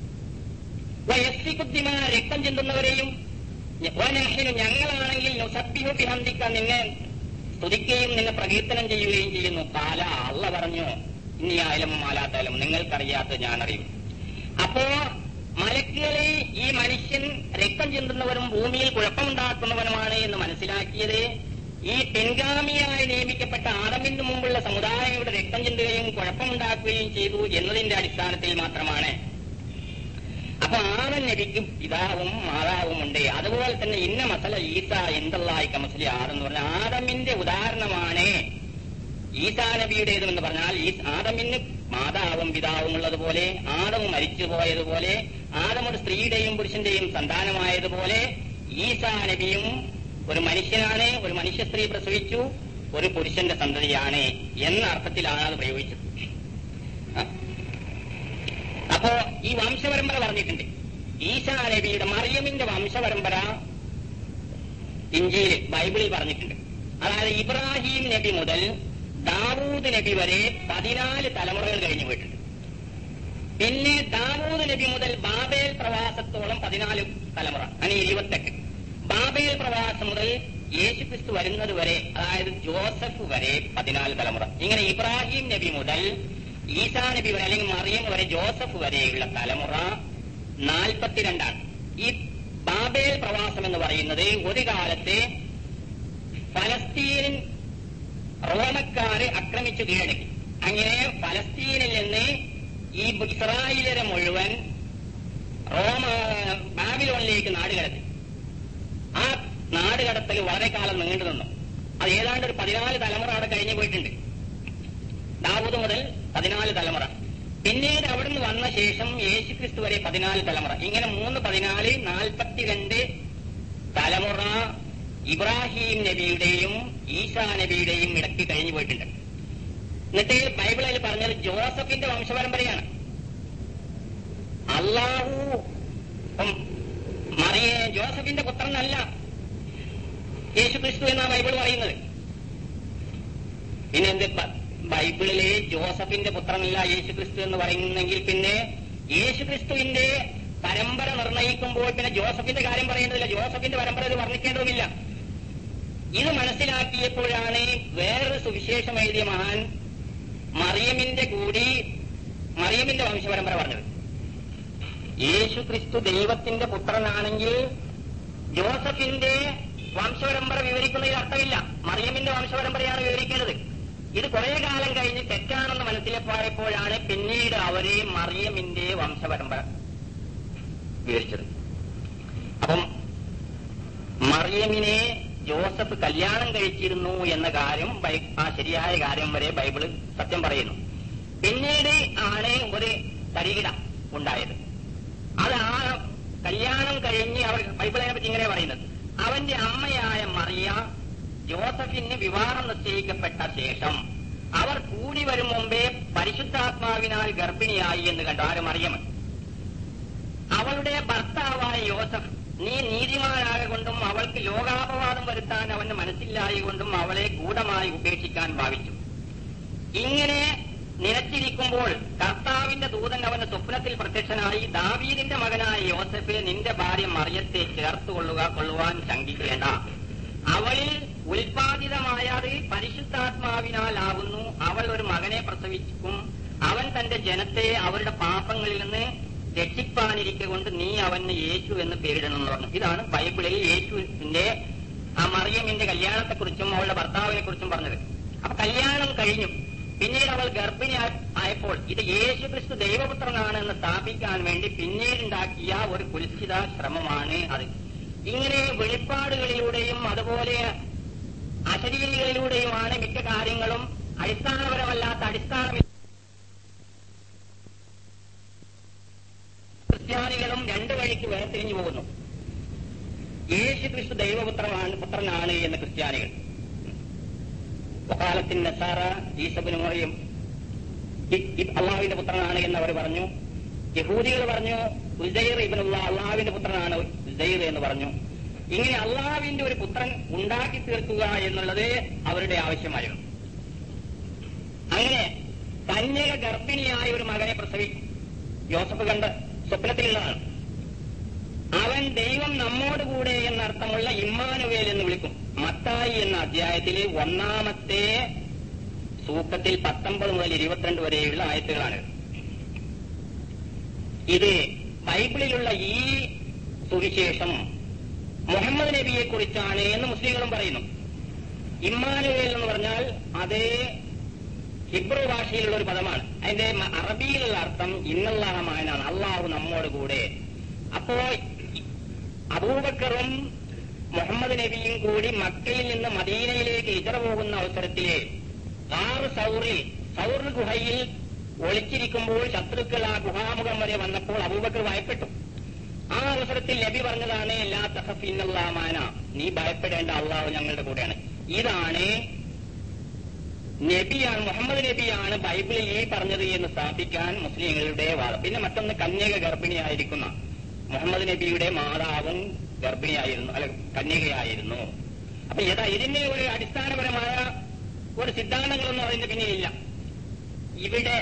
വയസ്ഫികു ദിമാ, രക്തം ചിന്തുന്നവരെയും, വനഹ്നു, ഞങ്ങളാണെങ്കിൽ നുസബ്ബിഹു ബിഹംദിക, നിന്നെ സ്തുതിക്കുകയും നിന്നെ പ്രകീർത്തനം ചെയ്യുകയും ചെയ്യുന്നു. ഖാല, അള്ള പറഞ്ഞു, ഇന്നി അഅലമു മാ ലാ തഅലമൂൻ, നിങ്ങൾക്കറിയാത്തത് ഞാൻ അറിയും. അപ്പോ മലക്കുകളെ ഈ മനുഷ്യൻ രക്തം ചിന്തുന്നവരും ഭൂമിയിൽ കുഴപ്പമുണ്ടാക്കുന്നവനുമാണ് എന്ന് മനസ്സിലാക്കിയത് ഈ പിൻഗാമിയായി നിയമിക്കപ്പെട്ട ആദമിന് മുമ്പുള്ള സമുദായങ്ങളുടെ രക്തം ചിന്തുകയും കുഴപ്പമുണ്ടാക്കുകയും ചെയ്തു എന്നതിന്റെ അടിസ്ഥാനത്തിൽ മാത്രമാണ്. അപ്പൊ ആദം നബിക്ക് പിതാവും മാതാവും ഉണ്ട്. അതുപോലെ തന്നെ ഇന്ന മസല ഈസ എന്തല്ലായി കമസലി ആദെന്ന് പറഞ്ഞാൽ ആദമിന്റെ ഉദാഹരണമാണ് ഈസാ നബിയുടേതെന്ന് പറഞ്ഞാൽ ഈ ആദമിന് മാതാവും പിതാവും ഉള്ളതുപോലെ, ആദം മരിച്ചുപോയതുപോലെ, ആദം ഒരു സ്ത്രീയുടെയും പുരുഷന്റെയും സന്താനമായതുപോലെ ഈസാ നബിയും ഒരു മനുഷ്യനാണ്, ഒരു മനുഷ്യ സ്ത്രീ പ്രസവിച്ചു, ഒരു പുരുഷന്റെ സന്തതിയാണ് എന്ന അർത്ഥത്തിലാണ് അത് പ്രയോഗിച്ചത്. അപ്പോ ഈ വംശപരമ്പര പറഞ്ഞിട്ടുണ്ട്. ഈസാ നബിയുടെ മറിയമിന്റെ വംശപരമ്പര ഇഞ്ചീൽ ബൈബിളിൽ പറഞ്ഞിട്ടുണ്ട്. അതായത് ഇബ്രാഹിം നബി മുതൽ ദാവൂദ് നബി വരെ 14 തലമുറകൾ കഴിഞ്ഞു പോയിട്ടുണ്ട്. പിന്നെ ദാവൂദ് നബി മുതൽ ബാബേൽ പ്രവാസത്തോളം 14 തലമുറ, അങ്ങനെ 28. ബാബേൽ പ്രവാസം മുതൽ യേശുക്രിസ്തു വരുന്നത് വരെ, അതായത് ജോസഫ് വരെ 14 തലമുറ. ഇങ്ങനെ ഇബ്രാഹിം നബി മുതൽ ഈസാ നബി വരെ, അല്ലെങ്കിൽ മറിയം വരെ, ജോസഫ് വരെയുള്ള തലമുറ 42. ഈ ബാബേൽ പ്രവാസം എന്ന് പറയുന്നത് ഒരു കാലത്ത് ഫലസ്തീൻ റോമക്കാര് ആക്രമിച്ചു കീഴടക്കി. അങ്ങനെ ഫലസ്തീനിൽ നിന്ന് ഈ ഇസ്രായേലിനെ മുഴുവൻ ബാബിലോണിലേക്ക് നാടുകടത്തി. ആ നാടുകടത്തൽ വളരെ കാലം നീണ്ടു നിന്നു. അത് ഏതാണ്ട് ഒരു 14 തലമുറ അവിടെ കഴിഞ്ഞു പോയിട്ടുണ്ട്. ദാവൂദ് മുതൽ 14 തലമുറ. പിന്നീട് അവിടുന്ന് വന്ന ശേഷം യേശുക്രിസ്തു വരെ 14 തലമുറ. ഇങ്ങനെ 3, 14, 42 തലമുറ ഇബ്രാഹിം നബിയുടെയും ഈസാ നബിയുടെയും ഇടയ്ക്ക് കഴിഞ്ഞു പോയിട്ടുണ്ട്. എന്നിട്ട് ബൈബിളിൽ പറഞ്ഞത് ജോസഫിന്റെ വംശപരമ്പരയാണ്. അള്ളാഹു ജോസഫിന്റെ പുത്രനല്ല യേശുക്രിസ്തു എന്നാ ബൈബിൾ പറയുന്നത്. പിന്നെ എന്ത് ബൈബിളിലെ ജോസഫിന്റെ പുത്രനല്ല യേശുക്രിസ്തു എന്ന് പറയുന്നെങ്കിൽ പിന്നെ യേശുക്രിസ്തുവിന്റെ പരമ്പര നിർണയിക്കുമ്പോൾ പിന്നെ ജോസഫിന്റെ കാര്യം പറയേണ്ടതില്ല, ജോസഫിന്റെ പരമ്പര ഇത് വർണ്ണിക്കേണ്ടതുമില്ല. ഇത് മനസ്സിലാക്കിയപ്പോഴാണ് വേറൊരു സുവിശേഷം എഴുതിയ മഹാൻ മറിയമിന്റെ വംശപരമ്പര പറഞ്ഞത്. യേശുക്രിസ്തു ദൈവത്തിന്റെ പുത്രനാണെങ്കിൽ ജോസഫിന്റെ വംശപരമ്പര വിവരിക്കുന്നതിൽ അർത്ഥമില്ല, മറിയമിന്റെ വംശപരമ്പരയാണ് വിവരിക്കേണ്ടത്. ഇത് കുറെ കാലം കഴിഞ്ഞ് തെറ്റാണെന്ന് മനസ്സിലായപ്പോഴാണ് പിന്നീട് അവര് മറിയമിന്റെ വംശപരമ്പര വിവരിച്ചത്. അപ്പം മറിയമിനെ ജോസഫ് കല്യാണം കഴിച്ചിരുന്നു എന്ന കാര്യം, ആ ശരിയായ കാര്യം വരെ ബൈബിള് സത്യം പറയുന്നു. പിന്നീട് ആണ് ഒരു തരികിട ഉണ്ടായത്. അത് ആ കല്യാണം കഴിഞ്ഞ് അവർ ബൈബിളിനെ പറ്റി ഇങ്ങനെ പറയുന്നത്, അവന്റെ അമ്മയായ മറിയ ജോസഫിന് വിവാഹം നിശ്ചയിക്കപ്പെട്ട ശേഷം അവർ കൂടി വരും മുമ്പേ പരിശുദ്ധാത്മാവിനാൽ ഗർഭിണിയായി എന്ന് കണ്ടു. ആര്? മറിയമൻ. അവളുടെ ഭർത്താവായ യോസഫ് നീ നീതിമാനാകൊണ്ടും അവൾക്ക് ലോകാപവാദം വരുത്താൻ അവന് മനസ്സിലായകൊണ്ടും അവളെ ഗൂഢമായി ഉപേക്ഷിക്കാൻ ഭാവിച്ചു. ഇങ്ങനെ നിലച്ചിരിക്കുമ്പോൾ കർത്താവിന്റെ ദൂതൻ അവന് സ്വപ്നത്തിൽ പ്രത്യക്ഷനായി, ദാവീദിന്റെ മകനായ യോസഫ്, നിന്റെ ഭാര്യ മറിയത്തെ കൊള്ളുവാൻ ശങ്കിക്കേണ്ട. അവളിൽ ഉൽപാദിതമായത് പരിശുദ്ധാത്മാവിനാലാകുന്നു. അവൾ ഒരു മകനെ പ്രസവിക്കും. അവൻ തന്റെ ജനത്തെ അവരുടെ പാപങ്ങളിൽ നിന്ന് രക്ഷിപ്പാനിരിക്കൊണ്ട് നീ അവന് യേശു എന്ന് പേരിടണമെന്ന് പറഞ്ഞു. ഇതാണ് ബൈബിളിൽ യേശുവിന്റെ ആ മറിയമിന്റെ കല്യാണത്തെക്കുറിച്ചും അവളുടെ ഭർത്താവിനെ കുറിച്ചും പറഞ്ഞത്. അപ്പൊ കല്യാണം കഴിഞ്ഞു. പിന്നീട് അവൾ ഗർഭിണി ആയപ്പോൾ ഇത് യേശുക്രിസ്തു ദൈവപുത്രനാണ് എന്ന് സ്ഥാപിക്കാൻ വേണ്ടി പിന്നീടുണ്ടാക്കിയ ഒരു കുൽസിത ശ്രമമാണ് അത്. ഇങ്ങനെ വെളിപ്പാടുകളിലൂടെയും അതുപോലെ അശരീരികളിലൂടെയുമാണ് മിക്ക കാര്യങ്ങളും അടിസ്ഥാനപരമല്ലാത്ത ക്രിസ്ത്യാനികളും രണ്ടു വഴിക്ക് വേർതിരിഞ്ഞു പോകുന്നു. യേശുക്രിസ്തു പുത്രനാണ് എന്ന് ക്രിസ്ത്യാനികൾ, വഖാലത്തിൻ നസാറ ഈസ ഇബ്നു മറിയം അള്ളാഹുവിന്റെ പുത്രനാണ് എന്ന് അവർ പറഞ്ഞു. യഹൂദികൾ പറഞ്ഞു ഉസൈർ ഇബ്നുല്ലാഹ് അള്ളാഹുവിന്റെ പുത്രനാണ് ഉസൈർ എന്ന് പറഞ്ഞു. ഇങ്ങനെ അള്ളാഹുവിന്റെ ഒരു പുത്രൻ ഉണ്ടാക്കി തീർക്കുക എന്നുള്ളത് അവരുടെ ആവശ്യമായിരുന്നു. അങ്ങനെ കന്യക ഗർഭിണിയായ ഒരു മകനെ പ്രസവിക്കും. യോസഫ് കണ്ട സ്വപ്നത്തിലുള്ളതാണ്. അവൻ ദൈവം നമ്മോടുകൂടെ എന്നർത്ഥമുള്ള ഇമ്മാനുവേൽ എന്ന് വിളിക്കും. മത്തായി എന്ന അധ്യായത്തിലെ 1-ാമത്തെ സൂക്തത്തിൽ 19 മുതൽ 22 വരെയുള്ള ആയത്തുകളാണ്. ഇത് ബൈബിളിലുള്ള ഈ സുവിശേഷം മുഹമ്മദ് നബിയെ കുറിച്ചാണ് എന്ന് മുസ്ലിങ്ങളും പറയുന്നു. ഇമ്മാനുവേൽ എന്ന് പറഞ്ഞാൽ അത് ഹിബ്രു ഭാഷയിലുള്ള ഒരു പദമാണ്. അതിന്റെ അറബിയിലുള്ള അർത്ഥം ഇന്നല്ലാഹമാനാണ്, അള്ളാഹു നമ്മോട് കൂടെ. അപ്പോ അബൂബക്കറും മുഹമ്മദ് നബിയും കൂടി മക്കയിൽ നിന്ന് മദീനയിലേക്ക് ഹിജ്റ പോകുന്ന അവസരത്തില് സൗർ ഗുഹയിൽ ഒളിച്ചിരിക്കുമ്പോൾ ശത്രുക്കൾ ആ ഗുഹാമുഖം വരെ വന്നപ്പോൾ അബൂബക്കർ ഭയപ്പെട്ടു. ആ അവസരത്തിൽ നബി പറഞ്ഞതാണ് ലാ തഖഫ് ഇന്നല്ലാഹമാന, നീ ഭയപ്പെടേണ്ട, അള്ളാഹു ഞങ്ങളുടെ കൂടെയാണ്. ഇതാണ് നബിയാണ്, മുഹമ്മദ് നബിയാണ് ബൈബിളിൽ ഈ പറഞ്ഞത് എന്ന് സ്ഥാപിക്കാൻ മുസ്ലിങ്ങളുടെ വാദം. പിന്നെ മറ്റൊന്ന് കന്യക ഗർഭിണിയായിരിക്കുന്ന മുഹമ്മദ് നബിയുടെ മാതാവും ഗർഭിണിയായിരുന്നു, അല്ല കന്യകയായിരുന്നു. അപ്പൊ ഇതിന്റെ ഒരു അടിസ്ഥാനപരമായ ഒരു സിദ്ധാന്തങ്ങളൊന്നും അതിന്റെ പിന്നിലില്ല. ഇവിടെ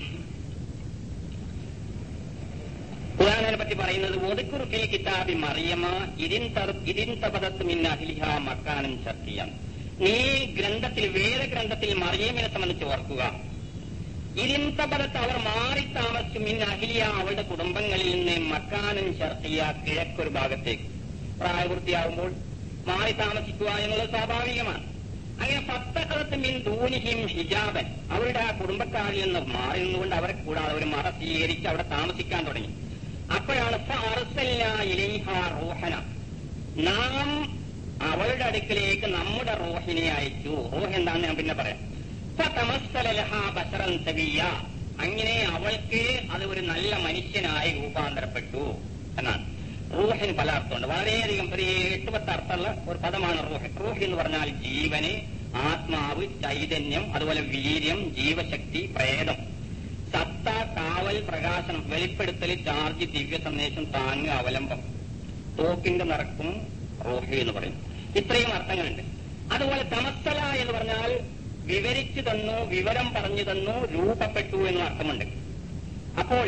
ഖുർആനിനെ പറ്റി പറയുന്നത് ഒദ്കുർ ഫിൽ കിതാബി മറിയമ ഇദിൻ തബദത് മിൻ അഹ്ലിഹാ മക്കാനൻ ശർഖിയ്യ, നീ ഗ്രന്ഥത്തിൽ വേദഗ്രന്ഥത്തിൽ മറിയമിനെ സംബന്ധിച്ച് ഓർക്കുക. ഇദിൻ തബദത്ത് അവർ മാറി താമസിച്ചു, മിൻ അഹ്ലിയ അവളുടെ കുടുംബങ്ങളിൽ നിന്ന്, മക്കാനൻ ശർഖിയ്യ കിഴക്കൊരു ഭാഗത്തേക്ക്. പ്രായപൂർത്തിയാകുമ്പോൾ മാറി താമസിക്കുക എന്നുള്ളത് സ്വാഭാവികമാണ്. അങ്ങനെ ഫത്തഖറത്ത് മിൻ ദൂനിഹിം ഹിജാബൻ, അവരുടെ ആ കുടുംബക്കാരിൽ നിന്ന് മാറി നിന്നുകൊണ്ട് അവരെ കൂടാതെ ഒരു മറ സ്വീകരിച്ച് അവിടെ താമസിക്കാൻ തുടങ്ങി. അപ്പോഴാണ് ഫഅർസൽനാ ഇലൈഹാ റൂഹന, നാം അവളുടെ അടുക്കലേക്ക് നമ്മുടെ റൂഹിനെ അയച്ചു. റൂഹ് എന്താണെന്ന് ഞാൻ പിന്നെ പറയാം. ഫതമസ്സല ലഹാ ബശറൻ സവിയ്യ, അങ്ങനെ അവൾക്ക് അത് ഒരു നല്ല മനുഷ്യനായി രൂപാന്തരപ്പെട്ടു എന്നാണ്. റൂഹിന് പല അർത്ഥമുണ്ട്, വളരെയധികം ഒരു 8-10 അർത്ഥമുള്ള ഒരു പദമാണ് റൂഹ്. റൂഹ് എന്ന് പറഞ്ഞാൽ ജീവന്, ആത്മാവ്, ചൈതന്യം, അതുപോലെ വീര്യം, ജീവശക്തി, പ്രേതം, സത്ത, കാവൽ, പ്രകാശനം, വെളിപ്പെടുത്തൽ, ചാർജ്, ദിവ്യ സന്ദേശം, താങ്ങ്, അവലംബം, തോക്കിന്റെ നിറക്കും റൂഹ് എന്ന് പറയും. ഇത്രയും അർത്ഥങ്ങളുണ്ട്. അതുപോലെ തമസ്സല എന്ന് പറഞ്ഞാൽ വിവരിച്ചു തന്നു, വിവരം പറഞ്ഞു തന്നു, രൂപപ്പെട്ടു എന്ന അർത്ഥമുണ്ട്. അപ്പോൾ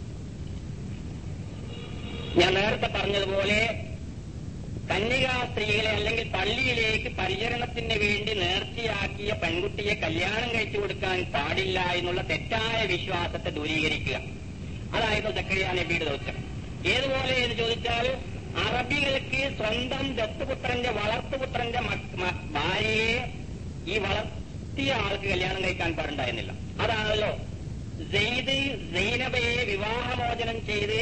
ഞാൻ നേരത്തെ പറഞ്ഞതുപോലെ കന്യകാ സ്ത്രീകളെ അല്ലെങ്കിൽ പള്ളിയിലേക്ക് പരിചരണത്തിന് വേണ്ടി നേർച്ചയാക്കിയ പെൺകുട്ടിയെ കല്യാണം കഴിച്ചു കൊടുക്കാൻ പാടില്ല എന്നുള്ള തെറ്റായ വിശ്വാസത്തെ ദൂരീകരിക്കുക, അതായിരുന്നു സക്കറിയ നബിയുടെ ദൗത്യം. ഏതുപോലെ എന്ന് ചോദിച്ചാൽ, അറബികൾക്ക് സ്വന്തം ദത്തുപുത്രന്റെ വളർത്തുപുത്രന്റെ ഭാര്യയെ ഈ വളർത്തിയ ആൾക്ക് കല്യാണം കഴിക്കാൻ പാടുണ്ടായിരുന്നില്ല. അതാണല്ലോ സെയ്ദ് സൈനബയെ വിവാഹമോചനം ചെയ്ത്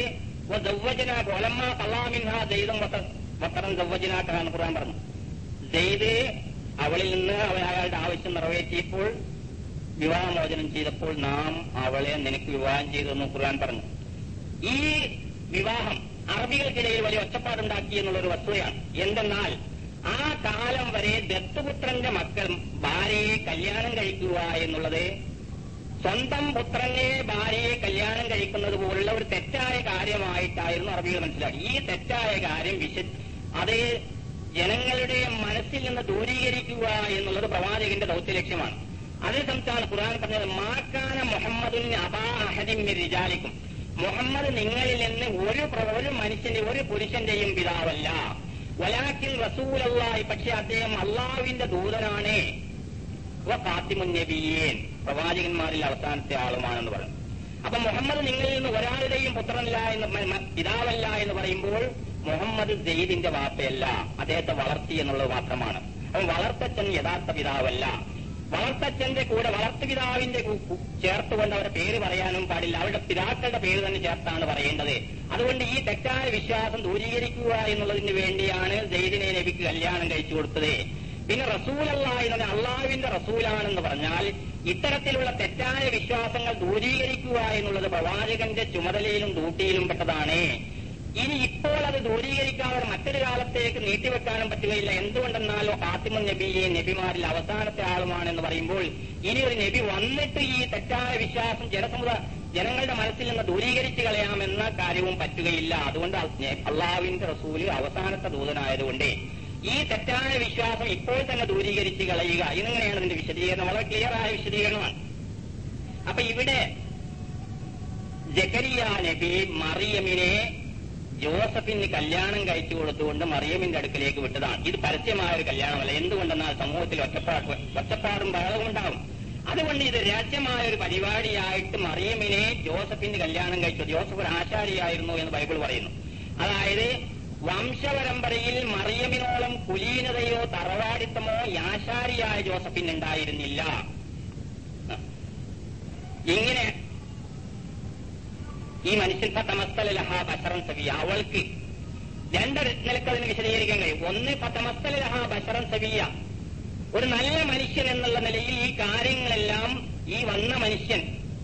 ഖുർആൻ പറഞ്ഞു. സെയ്ദ് അവളിൽ നിന്ന് അയാളുടെ ആവശ്യം നിറവേറ്റിയപ്പോൾ, വിവാഹമോചനം ചെയ്തപ്പോൾ നാം അവളെ നിനക്ക് വിവാഹം ചെയ്തെന്ന് ഖുർആൻ പറഞ്ഞു. ഈ വിവാഹം അറബികൾക്കിടയിൽ വലിയ ഒച്ചപ്പാടുണ്ടാക്കി എന്നുള്ളൊരു വസ്തുതയാണ്. എന്തെന്നാൽ ആ കാലം വരെ ദത്തുപുത്രന്റെ മക്കൾ ഭാര്യയെ കല്യാണം കഴിക്കുക എന്നുള്ളത് സ്വന്തം പുത്രനെ ഭാര്യയെ കല്യാണം കഴിക്കുന്നത് പോലുള്ള ഒരു തെറ്റായ കാര്യമായിട്ടായിരുന്നു അറബികൾ മനസ്സിലാക്കി. ഈ തെറ്റായ കാര്യം അത് ജനങ്ങളുടെ മനസ്സിൽ നിന്ന് ദൂരീകരിക്കുക എന്നുള്ളത് പ്രവാചകന്റെ ദൗത്യലക്ഷ്യമാണ്. അതേ സംബന്ധിച്ചാണ് ഖുർആൻ പറഞ്ഞത്, മാക്കാന മുഹമ്മദുൻ അബാ അഹദിൻ മിൻ റിജാലിക്കും, മുഹമ്മദ് നിങ്ങളിൽ നിന്ന് ഒരു മനുഷ്യന്റെ ഒരു പുരുഷന്റെയും പിതാവല്ല, വലാകിൻ റസൂലല്ലാഹി, പക്ഷെ അദ്ദേഹം അള്ളാഹുവിന്റെ ദൂതനാണ്, ഖാതിമുൻ നബിയ്യീൻ, പ്രവാചകന്മാരിൽ അവസാനത്തെ ആളുമാണെന്ന് പറഞ്ഞു. അപ്പൊ മുഹമ്മദ് നിങ്ങളിൽ നിന്ന് ഒരാളുടെയും പുത്രനല്ല എന്ന് പിതാവല്ല എന്ന് പറയുമ്പോൾ മുഹമ്മദ് സെയ്ദിന്റെ വാപ്പയല്ല, അദ്ദേഹത്തെ വളർത്തി എന്നുള്ളത് മാത്രമാണ്. അപ്പം വളർത്തച്ഛൻ യഥാർത്ഥ പിതാവല്ല. വളർത്തച്ഛന്റെ കൂടെ വളർത്തുപിതാവിന്റെ ചേർത്തുകൊണ്ട് അവരുടെ പേര് പറയാനും പാടില്ല, അവരുടെ പിതാക്കളുടെ പേര് തന്നെ ചേർത്താണ് പറയേണ്ടത്. അതുകൊണ്ട് ഈ തെറ്റായ വിശ്വാസം ദൂരീകരിക്കുക എന്നുള്ളതിന് വേണ്ടിയാണ് സെയ്ദിനെ നബിക്ക് കല്യാണം കഴിച്ചു കൊടുത്തത്. പിന്നെ റസൂലല്ലാഹി എന്ന അള്ളാഹുവിന്റെ റസൂലാണെന്ന് പറഞ്ഞാൽ ഇത്തരത്തിലുള്ള തെറ്റായ വിശ്വാസങ്ങൾ ദൂരീകരിക്കുക എന്നുള്ളത് പ്രവാചകന്റെ ചുമതലയിലും ഡ്യൂട്ടിയിലും പെട്ടതാണ്. ഇനി ഇപ്പോൾ അത് ദൂരീകരിക്കാതെ മറ്റൊരു കാലത്തേക്ക് നീട്ടിവെക്കാനും പറ്റുകയില്ല. എന്തുകൊണ്ടെന്നാലോ ഖാതിമുൻ നബിയ്യീൻ, നബിമാരിൽ അവസാനത്തെ ആളുമാണെന്ന് പറയുമ്പോൾ ഇനി ഒരു നബി വന്നിട്ട് ഈ തെറ്റായ വിശ്വാസം ജനങ്ങളുടെ മനസ്സിൽ നിന്ന് ദൂരീകരിച്ചു കളയാമെന്ന കാര്യവും പറ്റുകയില്ല. അതുകൊണ്ട് അള്ളാഹുവിന്റെ റസൂല് അവസാനത്തെ ദൂതനായതുകൊണ്ട് ഈ തെറ്റായ വിശ്വാസം ഇപ്പോൾ തന്നെ ദൂരീകരിച്ച് കളയുക. ഇതെങ്ങനെയാണ് ഇതിന്റെ വിശദീകരണം? വളരെ ക്ലിയറായ വിശദീകരണമാണ്. അപ്പൊ ഇവിടെ ജക്കരിയ നബി മറിയമിനെ ജോസഫിന് കല്യാണം കഴിച്ചു കൊടുത്തുകൊണ്ട് മറിയമിന്റെ അടുക്കലേക്ക് വിട്ടതാണ്. ഇത് പരസ്യമായ ഒരു കല്യാണമല്ല. എന്തുകൊണ്ടെന്നാൽ സമൂഹത്തിൽ ഒച്ചപ്പാടും ബഹളവും ഉണ്ടാവും. അതുകൊണ്ട് ഇത് രഹസ്യമായ ഒരു പരിപാടിയായിട്ട് മറിയമിനെ ജോസഫിന് കല്യാണം കഴിച്ചു. ജോസഫ് ഒരു ആശാരിയായിരുന്നു എന്ന് ബൈബിൾ പറയുന്നു. അതായത് വംശപരമ്പരയിൽ മറിയമിനോളം കുലീനതയോ തറവാടിത്തമോ ആശാരിയായ ജോസഫിനുണ്ടായിരുന്നില്ല. ഇങ്ങനെ ഈ മനുഷ്യൻ ഫതമസ്സലഹ ബശറൻ സവിയ, അവൾക്ക് രണ്ട് നിലക്ക് അതിന് വിശദീകരിക്കാൻ കഴിയും. ഒന്ന്, ഫതമസ്സലഹ ബശറൻ സവിയ, ഒരു നല്ല മനുഷ്യൻ എന്നുള്ള നിലയിൽ ഈ കാര്യങ്ങളെല്ലാം ഈ വന്ന മനുഷ്യൻ,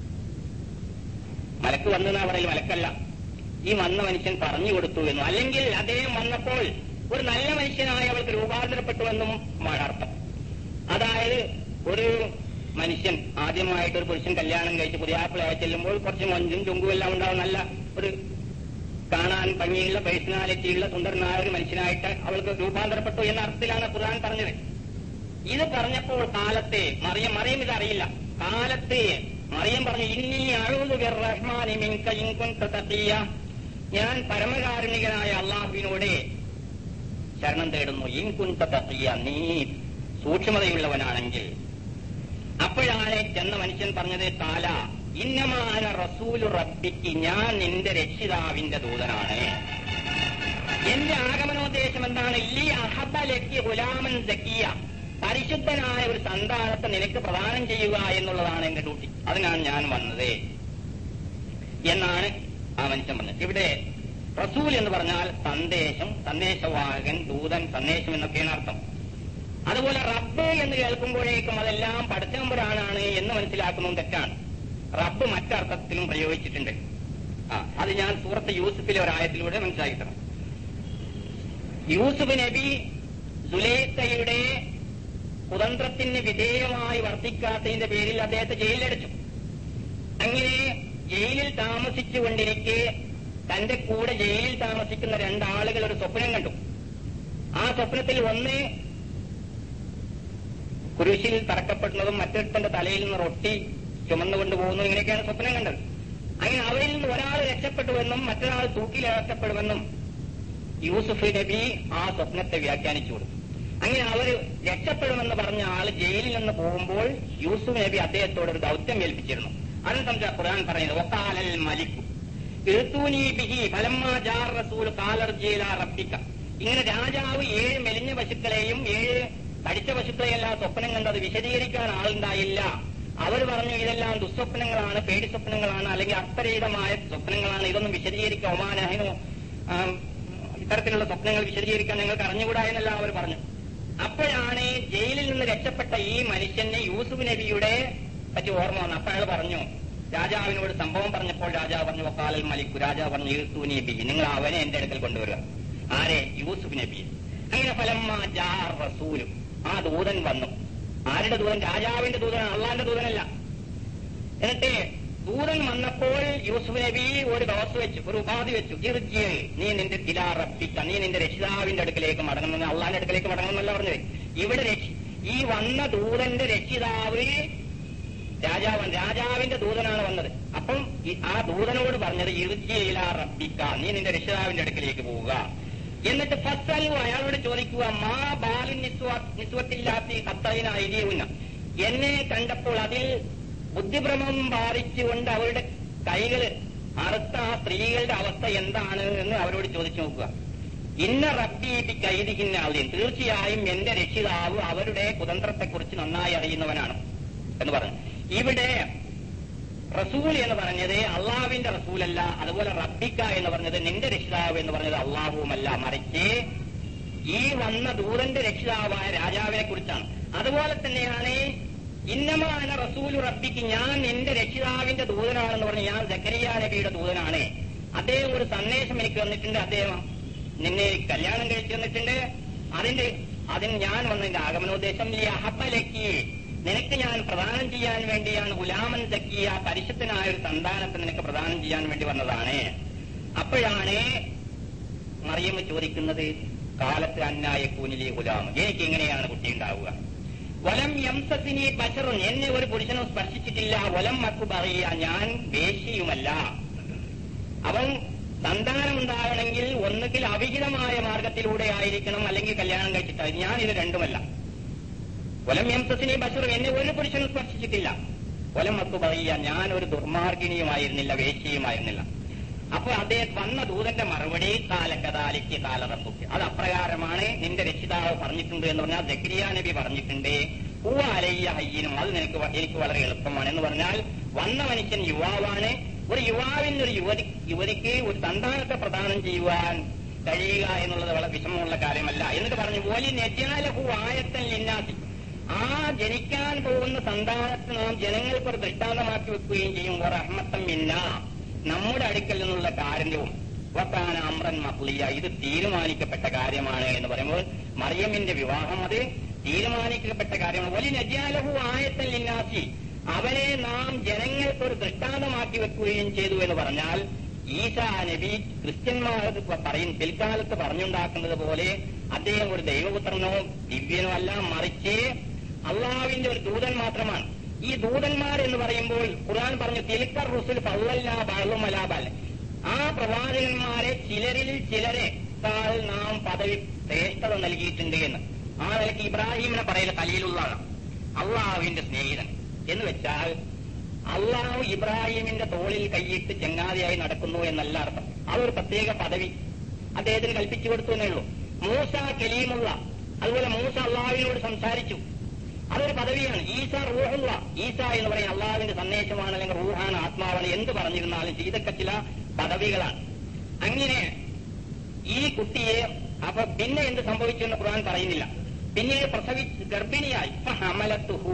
മലക്ക് വന്നെന്നാ പറയൽ, മലക്കല്ല, ഈ വന്ന മനുഷ്യൻ പറഞ്ഞു കൊടുത്തു എന്നും, അല്ലെങ്കിൽ അദ്ദേഹം വന്നപ്പോൾ ഒരു നല്ല മനുഷ്യനായി അവൾക്ക് രൂപാന്തരപ്പെട്ടുവെന്നും അർത്ഥം. അതായത് ഒരു മനുഷ്യൻ ആദ്യമായിട്ടൊരു പുരുഷൻ കല്യാണം കഴിച്ച് പുതിയാപ്പിളയായി ചെല്ലുമ്പോൾ കുറച്ച് മൊഞ്ചും ചുങ്കും എല്ലാം ഉണ്ടാവും. നല്ല ഒരു കാണാൻ ഭംഗിയുള്ള പേഴ്സണാലിറ്റിയുള്ള സുന്ദരനായ ഒരു മനുഷ്യനായിട്ട് അവൾക്ക് രൂപാന്തരപ്പെട്ടു എന്ന അർത്ഥത്തിലാണ് ഖുർആൻ പറഞ്ഞത്. ഇത് പറഞ്ഞപ്പോൾ കാലത്തെ മറിയം ഇതറിയില്ല. കാലത്തെ മറിയം പറഞ്ഞു, ഇന്നി അഊദു ബിർറഹ്മാനി മിൻക ഇൻ കുൻത തഖിയ, ഞാൻ പരമകാരുണികനായ അള്ളാഹുവിനോട് ശരണം തേടുന്നു. ഇൻ കുൻത തഖിയ, നീ സൂക്ഷ്മതയുള്ളവനാണെങ്കിൽ. അപ്പോഴാണ് ചെന്ന മനുഷ്യൻ പറഞ്ഞത്, കാല ഇന്നമാന റസൂലു റബ്ബിക്ക്, ഞാൻ നിന്റെ രക്ഷിതാവിന്റെ ദൂതനാണ്. എന്റെ ആഗമനോദ്ദേശം എന്താണ്? ലി അഹബലക്കി ഗുലാമൻ സക്കിയ, പരിശുദ്ധനായ ഒരു സന്താനത്തെ നിനക്ക് പ്രദാനം ചെയ്യുക എന്നുള്ളതാണ് എന്റെ ഡ്യൂട്ടി. അതിനാണ് ഞാൻ വന്നത് എന്നാണ് ആ മനുഷ്യൻ പറഞ്ഞത്. ഇവിടെ റസൂൽ എന്ന് പറഞ്ഞാൽ സന്ദേശം, സന്ദേശവാഹകൻ, ദൂതൻ, സന്ദേശം എന്നൊക്കെയാണ് അർത്ഥം. അതുപോലെ റബ്ബ് എന്ന് കേൾക്കുമ്പോഴേക്കും അതെല്ലാം പടച്ചതമ്പുരാനാണ് എന്ന് മനസ്സിലാക്കുന്നതും തെറ്റാണ്. റബ്ബ് മറ്റർത്ഥത്തിലും പ്രയോഗിച്ചിട്ടുണ്ട്. അത് ഞാൻ സൂറത്ത് യൂസുഫിലെ ഒരായത്തിലൂടെ മനസ്സിലാക്കിത്തരാം. യൂസുഫ് നബി സുലൈഖയുടെ കുതന്ത്രത്തിന് വിധേയമായി വർത്തിക്കാത്തതിന്റെ പേരിൽ അദ്ദേഹത്തെ ജയിലിലടച്ചു. അങ്ങനെ ജയിലിൽ താമസിച്ചുകൊണ്ടിരിക്കെ തന്റെ കൂടെ ജയിലിൽ താമസിക്കുന്ന രണ്ടാളുകൾ ഒരു സ്വപ്നം കണ്ടു. ആ സ്വപ്നത്തിൽ ഒന്ന് കുരിശിൽ തറക്കപ്പെടുന്നതും മറ്റൊരുത്തന്റെ തലയിൽ നിന്ന് റൊട്ടി ചുമന്നുകൊണ്ട് പോകുന്നു, ഇങ്ങനെയൊക്കെയാണ് സ്വപ്നം കണ്ടത്. അങ്ങനെ അവരിൽ നിന്ന് ഒരാൾ രക്ഷപ്പെട്ടുവെന്നും മറ്റൊരാൾ തൂക്കിലേർക്കപ്പെടുമെന്നും യൂസുഫ് നബി ആ സ്വപ്നത്തെ വ്യാഖ്യാനിച്ചു കൊടുത്തു. അങ്ങനെ അവർ രക്ഷപ്പെടുമെന്ന് പറഞ്ഞ ആള് ജയിലിൽ നിന്ന് പോകുമ്പോൾ യൂസുഫ് നബി അദ്ദേഹത്തോട് ഒരു ദൗത്യം ഏൽപ്പിച്ചിരുന്നു. അതിന് സംബന്ധിച്ച ഖുർആൻ പറയുന്നത് വഖാലൽ മലികു ഇഅ്തൂനി ബിഹി ഫലമ്മാ ജാഅ റസൂൽ ഖാല ഇർജി ഇലാ റബ്ബിക. ഇങ്ങനെ രാജാവ് 7 മെലിഞ്ഞ പശുക്കളെയും 7 തടിച്ച പശുക്കളെയെല്ലാം സ്വപ്നം കണ്ടത് വിശദീകരിക്കാൻ ആളുണ്ടായില്ല. അവർ പറഞ്ഞു ഇതെല്ലാം ദുസ്വപ്നങ്ങളാണ്, പേടി സ്വപ്നങ്ങളാണ്, അല്ലെങ്കിൽ അർത്ഥരഹിതമായ സ്വപ്നങ്ങളാണ്, ഇതൊന്നും വിശദീകരിക്കാൻ ഒമാനഹിനോ ഇത്തരത്തിലുള്ള സ്വപ്നങ്ങൾ വിശദീകരിക്കാൻ ഞങ്ങൾക്ക് അറിഞ്ഞുകൂടാ എന്നെല്ലാം അവർ പറഞ്ഞു. അപ്പോഴാണ് ജയിലിൽ നിന്ന് രക്ഷപ്പെട്ട ഈ മനുഷ്യന് യൂസുഫ് നബിയുടെ പറ്റി ഓർമ്മ വന്നു. അപ്പോൾ അയാൾ പറഞ്ഞു, രാജാവിനോട് സംഭവം പറഞ്ഞപ്പോൾ രാജാവ് പറഞ്ഞു വഖാലൽ മലികു, രാജാവ് പറഞ്ഞു ഇഅ്തൂനി ബിഹി, നിങ്ങൾ അവനെ എന്റെ അടുക്കൽ കൊണ്ടുവരിക. ആരെ? യൂസുഫ് നബിയെ. അങ്ങനെ ഫലമ്മാ ജാഅ റസൂലു, ആ ദൂതൻ വന്നു. ആരുടെ ദൂതൻ? രാജാവിന്റെ ദൂതനാണ്, അള്ളാന്റെ ദൂതനല്ല. എന്നിട്ട് ദൂതൻ വന്നപ്പോൾ യൂസുഫ് നബി ഒരു ദോസ് വെച്ചു, ഒരു ഉപാധി വെച്ചു. ഇർജി, നീ നിന്റെ ഇലാ റബ്ബിക, നീ നിന്റെ രക്ഷിതാവിന്റെ അടുക്കലേക്ക് മടങ്ങുന്നു. അള്ളാന്റെ അടുക്കലേക്ക് മടങ്ങുന്നല്ല പറഞ്ഞത്. ഇവിടെ ഈ വന്ന ദൂതന്റെ രക്ഷിതാവ് രാജാവിന്റെ ദൂതനാണ് വന്നത്. അപ്പം ആ ദൂതനോട് പറഞ്ഞത് ഇർജി ഇലാ റബ്ബിക, നീ നിന്റെ രക്ഷിതാവിന്റെ അടുക്കലേക്ക് പോവുക. എന്നിട്ട് ഫസ്അലു, അയാളോട് ചോദിക്കുക, മാ ബാലു നിസ്വത്തില്ലാത്തി ഖത്തൈനായിരിക്കുന്ന, എന്നെ കണ്ടപ്പോൾ അതിൽ ബുദ്ധിഭ്രമം ബാധിച്ചുകൊണ്ട് അവരുടെ കൈകൾ അറുത്ത ആ സ്ത്രീകളുടെ അവസ്ഥ എന്താണ് എന്ന് അവരോട് ചോദിച്ചു നോക്കുക. ഇന്ന റബ്ബി ബി കൈദിഹിന്ന ആദ്യം, തീർച്ചയായും എന്റെ രക്ഷിതാവ് അവരുടെ കുതന്ത്രത്തെക്കുറിച്ച് നന്നായി അറിയുന്നവനാണ് എന്ന് പറഞ്ഞു. ഇവിടെ റസൂൽ എന്ന് പറഞ്ഞത് അള്ളാഹുവിന്റെ റസൂലല്ല, അതുപോലെ റബ്ബിക്ക എന്ന് പറഞ്ഞത് നിന്റെ രക്ഷിതാവ് എന്ന് പറഞ്ഞത് അള്ളാഹുവുമല്ല, മറിച്ച് ഈ വന്ന ദൂതന്റെ രക്ഷിതാവായ രാജാവിനെ കുറിച്ചാണ്. അതുപോലെ തന്നെയാണ് ഇന്നമാണ് റസൂൽ റബ്ബിക്ക്, ഞാൻ നിന്റെ രക്ഷിതാവിന്റെ ദൂതനാണെന്ന് പറഞ്ഞ് ഞാൻ സക്കരിയ നബിയുടെ ദൂതനാണ്. അദ്ദേഹം ഒരു സന്ദേശം എനിക്ക് തന്നിട്ടുണ്ട്, അദ്ദേഹം നിന്നെ കല്യാണം കഴിച്ചു തന്നിട്ടുണ്ട്. അതിന് ഞാൻ വന്നതിന്റെ ആഗമനോദ്ദേശം ലിയഹബലക്കി, നിനക്ക് ഞാൻ പ്രദാനം ചെയ്യാൻ വേണ്ടിയാണ്. ഗുലാമൻ സക്കിയ, പരിശുദ്ധനായ ഒരു സന്താനത്തെ നിനക്ക് പ്രദാനം ചെയ്യാൻ വേണ്ടി വന്നതാണ്. അപ്പോഴാണ് മറിയം ചോദിക്കുന്നത്, കാലത്ത് അന്നായ കൂനിലി ഗുലാം, എനിക്ക് എങ്ങനെയാണ് കുട്ടി ഉണ്ടാവുക? വലം യംസസിനി ബശറുൻ, എന്നെ ഒരു പുരുഷനും സ്പർശിച്ചിട്ടില്ല. വലം മക്കു പറയ, ഞാൻ വേശ്യയുമല്ല. അവൻ സന്താനം ഉണ്ടാകണമെങ്കിൽ ഒന്നുകിൽ അവിഹിതമായ മാർഗത്തിലൂടെ ആയിരിക്കണം, അല്ലെങ്കിൽ കല്യാണം കഴിച്ചിട്ടായി. ഞാൻ ഇത് രണ്ടുമല്ല. വലം യംസസിനി ബശറുൻ, എന്നെ ഒരു പുരുഷനും സ്പർശിച്ചിട്ടില്ല. വലം മക്കു പറയ, ഞാൻ ഒരു ദുർമാർഗിനിയുമായിരുന്നില്ല, വേശ്യയുമായിരുന്നില്ല. അപ്പൊ അദ്ദേഹം വന്ന ദൂതന്റെ മറുപടി കാലക്കഥാലിക്ക് കാലറമ്പുക്ക്, അത് അപ്രകാരമാണ് നിന്റെ രക്ഷിതാവ് പറഞ്ഞിട്ടുണ്ട് എന്ന് പറഞ്ഞാൽ സക്കരിയ നബി പറഞ്ഞിട്ടുണ്ട്. അലയ്യ ഹയ്യനും, അത് എനിക്ക് വളരെ എളുപ്പമാണ് എന്ന് പറഞ്ഞാൽ വന്ന മനുഷ്യൻ യുവാവാണ്. ഒരു യുവാവിന് ഒരു യുവതിക്ക് ഒരു സന്താനത്തെ പ്രദാനം ചെയ്യുവാൻ കഴിയുക എന്നുള്ളത് വളരെ വിഷമമുള്ള കാര്യമല്ല. എന്നിട്ട് പറഞ്ഞു പോലി നെജ്ജാലഹു ആയത്തൻ ലിന്നാസി, ആ ജനിക്കാൻ പോകുന്ന സന്താനത്തെ നാം ജനങ്ങൾക്കൊരു ദൃഷ്ടാന്തമാക്കി വെക്കുകയും ചെയ്യും. റഹ്മത്തൻ മിന്ന, നമ്മുടെ അടുക്കൽ നിന്നുള്ള കാരുണ്യവും. വക്കാന അമ്രൻ മഖ്ലിയ, ഇത് തീരുമാനിക്കപ്പെട്ട കാര്യമാണ് എന്ന് പറയുമ്പോൾ മറിയമിന്റെ വിവാഹം അത് തീരുമാനിക്കപ്പെട്ട കാര്യമാണ്. വലിയ നജ്ജാലഹു ആയത്തൻ ലിന്നാസി, അവനെ നാം ജനങ്ങൾക്കൊരു ദൃഷ്ടാന്തമാക്കി വെക്കുകയും ചെയ്തു എന്ന് പറഞ്ഞാൽ ഈസാ നബി ക്രിസ്ത്യന്മാർ പിൽക്കാലത്ത് പറഞ്ഞുണ്ടാക്കുന്നത് പോലെ അദ്ദേഹം ഒരു ദൈവപുത്രനോ ദിവ്യനോ അല്ല, മറിച്ച് അള്ളാഹുവിന്റെ ഒരു ദൂതൻ മാത്രമാണ്. ഈ ദൂതന്മാർ എന്ന് പറയുമ്പോൾ ഖുർആൻ പറഞ്ഞു തിൽക്കർ റുസുൽ ഫളല്ലാ ബഅ്ളുഹും അലാ ബഅ്, ആ പ്രവാചകന്മാരെ ചിലരിൽ ചിലരെക്കാൾ നാം പദവി ശ്രേഷ്ഠത നൽകിയിട്ടുണ്ട് എന്ന്. ആ നിലയ്ക്ക് ഇബ്രാഹിമിനെ പറയൽ ഖലീലുള്ളാഹ്, അള്ളാഹുവിന്റെ സ്നേഹിതൻ എന്ന് വെച്ചാൽ അള്ളാഹു ഇബ്രാഹിമിന്റെ തോളിൽ കൈയിട്ട് ചങ്ങാതിയായി നടക്കുന്നു എന്നല്ല അർത്ഥം. അതൊരു പ്രത്യേക പദവി അദ്ദേഹത്തിന് കൽപ്പിച്ചു കൊടുത്തു എന്നേ ഉള്ളൂ. മൂസ കലീമുള്ള, അതുപോലെ മൂസ അള്ളാഹുവിനോട് സംസാരിച്ചു, അതൊരു പദവിയാണ്. ഈസ റൂഹുള്ള, ഈസ എന്ന് പറയുന്ന അള്ളാഹുവിന്റെ സന്ദേശമാണ്, അല്ലെങ്കിൽ റൂഹാണ്, ആത്മാവാണ്, എന്ത് പറഞ്ഞിരുന്നാലും ഇതൊക്കെ ചില പദവികളാണ്. അങ്ങനെ ഈ കുട്ടിയെ അപ്പൊ പിന്നെ എന്ത് സംഭവിച്ചു എന്ന് ഖുർആൻ പറയുന്നില്ല. പിന്നീട് ഗർഭിണിയായി ഹമലത്തുഹു,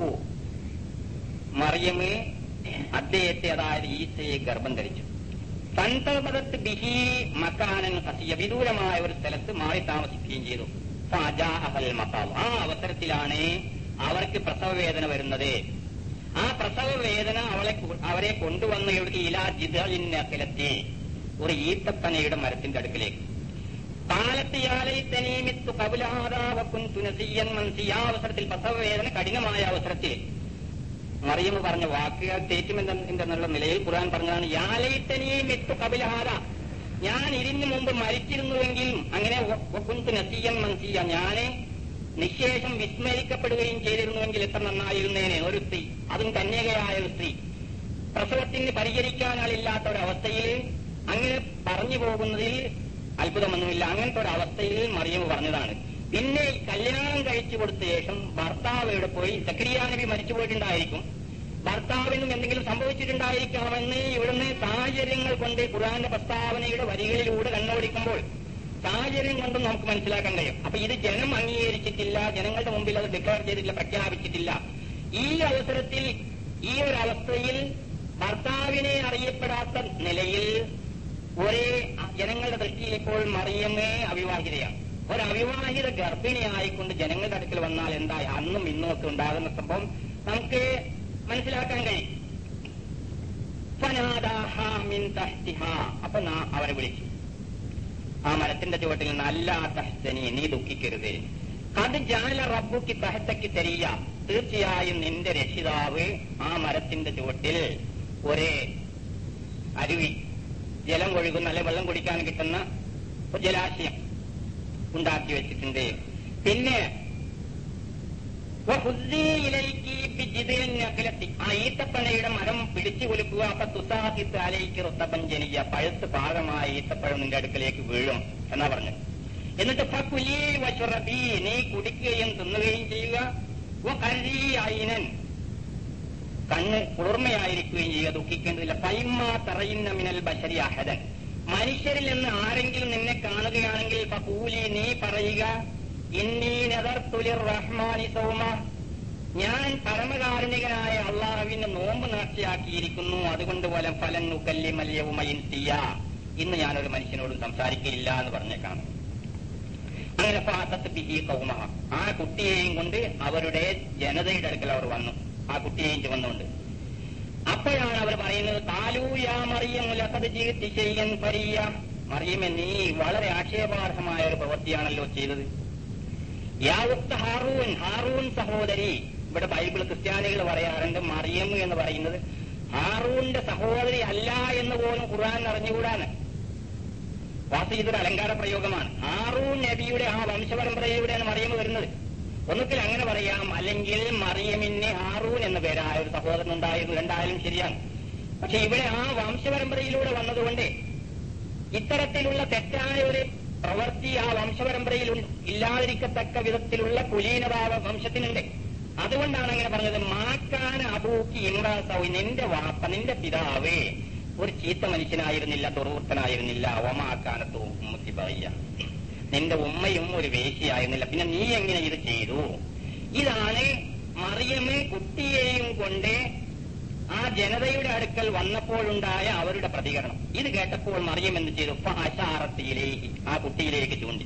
മറിയം അദ്ദേഹത്തെ, അതായത് ഈസയെ ഗർഭം ധരിച്ചു. സന്തപദത്ത് ബിഹി മക്കാനൻ ഖസിയ, വിദൂരമായ ഒരു സ്ഥലത്ത് മാറി താമസിക്കുകയും ചെയ്തു. ഫജാഅഹൽ മഖാം, ആ അവസരത്തിലാണ് അവർക്ക് പ്രസവവേദന വരുന്നത്. ആ പ്രസവവേദന അവരെ കൊണ്ടുവന്ന ഇലാ ജിദ്അിൻ നഖലത്തി, ഒരു ഈത്തപ്പനയുടെ മരത്തിന്റെ അടുക്കിലേക്ക്. കാലത്തിയാലയിത്തനീമിത്തു കബുലാദാവക്കുൻതുനസിയൻ മൻസിയ അവസരത്തിൽ പ്രസവവേദന കഠിനമായ അവസരത്തിൽ മറിയം പറഞ്ഞ വാക്കുകൾ സ്റ്റേറ്റ്മെന്റിന്റെ നിലയിൽ ഖുർആൻ പറഞ്ഞതാണ് യാലയിത്തനീമിത്തു കബുലാദ, ഞാൻ ഇതിനു മുമ്പ് മരിച്ചിരുന്നുവെങ്കിൽ, അങ്ങനെ കുൻതുനസിയൻ മൻസിയ, ഞാന് നിശേഷം വിസ്മരിക്കപ്പെടുകയും ചെയ്തിരുന്നുവെങ്കിൽ എത്ര നന്നായിരുന്നേനെ. ഒരു സ്ത്രീ, അതും കന്യകയായ ഒരു സ്ത്രീ, പ്രസവത്തിന് പരിചരിക്കാനാളില്ലാത്ത ഒരവസ്ഥയിൽ അങ്ങനെ പറഞ്ഞു പോകുന്നതിൽ അത്ഭുതമൊന്നുമില്ല. അങ്ങനത്തെ ഒരവസ്ഥയിൽ മറിയം പറഞ്ഞതാണ്. പിന്നെ കല്യാണം കഴിച്ചു കൊടുത്ത ശേഷം ഭർത്താവ് എവിടെ പോയി? സക്കരിയ നബി മരിച്ചു പോയിട്ടുണ്ടായിരിക്കും, ഭർത്താവിനും എന്തെങ്കിലും സംഭവിച്ചിട്ടുണ്ടായിരിക്കാമെന്ന് ഇവിടുന്ന് സാഹചര്യങ്ങൾ കൊണ്ട് ഖുർആന്റെ പ്രസ്താവനയുടെ വരികളിലൂടെ കണ്ണോടിക്കുമ്പോൾ സാഹചര്യം കൊണ്ടും നമുക്ക് മനസ്സിലാക്കാൻ കഴിയും. അപ്പൊ ഇത് ജനം അംഗീകരിച്ചിട്ടില്ല, ജനങ്ങളുടെ മുമ്പിൽ അത് ഡിക്ലെയർ ചെയ്തിട്ടില്ല, പ്രഖ്യാപിച്ചിട്ടില്ല. ഈ അവസരത്തിൽ, ഈ ഒരു അവസ്ഥയിൽ ഭർത്താവിനെ അറിയപ്പെടാത്ത നിലയിൽ ഒരേ ജനങ്ങളുടെ ദൃഷ്ടിയിൽ ഇപ്പോൾ മറിയമേ അവിവാഹിതയാണ്. ഒരവിവാഹിത ഗർഭിണിയായിക്കൊണ്ട് ജനങ്ങളുടെ അടുക്കൽ വന്നാൽ എന്താ അന്നും ഇന്നും ഒക്കെ ഉണ്ടാകുന്ന സംഭവം നമുക്ക് മനസ്സിലാക്കാൻ കഴിയും. അപ്പൊ അവരെ വിളിച്ചു, ആ മരത്തിന്റെ ചുവട്ടിൽ നല്ല തഹ്സനി, നീ ദുഃഖിക്കരുത്. അത് ജാല റബ്ബുക്ക് തഹത്തക്ക് തരിക, തീർച്ചയായും നിന്റെ രക്ഷിതാവ് ആ മരത്തിന്റെ ചുവട്ടിൽ ഒരേ അരുവി, ജലം ഒഴുകുന്ന, അല്ലെ വെള്ളം കുടിക്കാൻ കിട്ടുന്ന ഒരു ജലാശയം ഉണ്ടാക്കി വെച്ചിട്ടുണ്ട്. പിന്നെ ആ ഈത്തപ്പഴയുടെ മരം പിടിച്ചു കുലുക്കുക, അപ്പൊ തുസാഹിത്ത് അലയ്ക്ക് റുത്തപ്പഞ്ചനിയ, പഴുത്ത് പാകമായ ഈത്തപ്പഴം നിന്റെ അടുക്കലേക്ക് വീഴും എന്നാ പറഞ്ഞു. എന്നിട്ട് ഫകുലീ വശുറബി, നീ കുടിക്കുകയും തിന്നുകയും ചെയ്യുക. കരീഅയ്നൻ, കണ്ണ് കുളിർമയായിരിക്കുകയും ചെയ്യുക, ദുഃഖിക്കേണ്ടതില്ല. പൈമാ തറയുന്ന മിനൽ ബശരി അഹദൻ, മനുഷ്യരിൽ നിന്ന് ആരെങ്കിലും നിന്നെ കാണുകയാണെങ്കിൽ ഫഖൂലി, നീ പറയുക, ഇന്നി നദർതു ലിർറഹ്മാനി സൗമ, ഞാൻ പരമകാരുണികനായ അള്ളാഹുവിന് നോമ്പ് നേർച്ചയാക്കിയിരിക്കുന്നു, അതുകൊണ്ട് പോലെ ഫലൻ ഉകല്ലിമൽ യൗമ ഇൻസിയ, ഇന്ന് ഞാനൊരു മനുഷ്യനോടും സംസാരിക്കില്ല എന്ന് പറഞ്ഞേക്കാണ്. അങ്ങനെ ഫാതത്ത് ബിഹി ഖൗമഹ, ആ കുട്ടിയെയും കൊണ്ട് അവരുടെ ജനതയുടെ അടുക്കൽ അവർ വന്നു, ആ കുട്ടിയെയും ചുമന്നുകൊണ്ട്. അപ്പോഴാണ് അവർ പറയുന്നത്, താലൂ യാ മറിയം ലഖദ് ജിഇതി ശൈഅൻ ഫരിയ, മറിയമേ നീ വളരെ ആക്ഷേപാർഹമായ ഒരു പ്രവൃത്തിയാണല്ലോ ചെയ്തത്. യാ ഉഖ്ത ഹാറൂൻ, ഹാറൂൻ സഹോദരി. ഇവിടെ ബൈബിൾ ക്രിസ്ത്യാനികൾ പറയാറുണ്ട് മറിയം എന്ന് പറയുന്നത് ഹാറൂന്റെ സഹോദരി അല്ല എന്ന് പോലും ഖുർആൻ അറിഞ്ഞുകൂടാണ്. വാസ്തവത്തിൽ ഇതൊരു അലങ്കാര പ്രയോഗമാണ്. ഹാറൂൻ നബിയുടെ ആ വംശപരമ്പരയിലൂടെയാണ് മറിയം വരുന്നത്. ഒന്നുകിൽ അങ്ങനെ പറയാം, അല്ലെങ്കിൽ മറിയമിന് ഹാറൂൻ എന്ന പേരായ ഒരു സഹോദരൻ ഉണ്ടായിരുന്നു, രണ്ടായാലും ശരിയാണ്. പക്ഷെ ഇവിടെ ആ വംശപരമ്പരയിലൂടെ വന്നതുകൊണ്ട് ഇത്തരത്തിലുള്ള തെറ്റായ ഒരു പ്രവൃത്തി ആ വംശപരമ്പരയിൽ ഇല്ലാതിരിക്കത്തക്ക വിധത്തിലുള്ള കുലീനഭാവ വംശത്തിനുണ്ട്. അതുകൊണ്ടാണ് അങ്ങനെ പറഞ്ഞത്. മാക്കാൻ അബൂക്കി ഇമ്രാസൗ, നിന്റെ വാപ്പ, നിന്റെ പിതാവ് ഒരു ചീത്ത മനുഷ്യനായിരുന്നില്ല, ദുർവൃത്തനായിരുന്നില്ല. ഒമാക്കാനത്ത് ഉമ്മത്തി പറയ, നിന്റെ ഉമ്മയും ഒരു വേശ്യയായിരുന്നില്ല, പിന്നെ നീ എങ്ങനെ ഇത് ചെയ്തു? ഇതാണ് മറിയമേ കുട്ടിയെയും കൊണ്ട് ആ ജനതയുടെ അടുക്കൽ വന്നപ്പോഴുണ്ടായ അവരുടെ പ്രതികരണം. ഇത് കേട്ടപ്പോൾ മറിയം എന്ത് ചെയ്തു? ഫഅശാറത്തിലേക്ക്, ആ കുട്ടിയിലേക്ക് ചൂണ്ടി.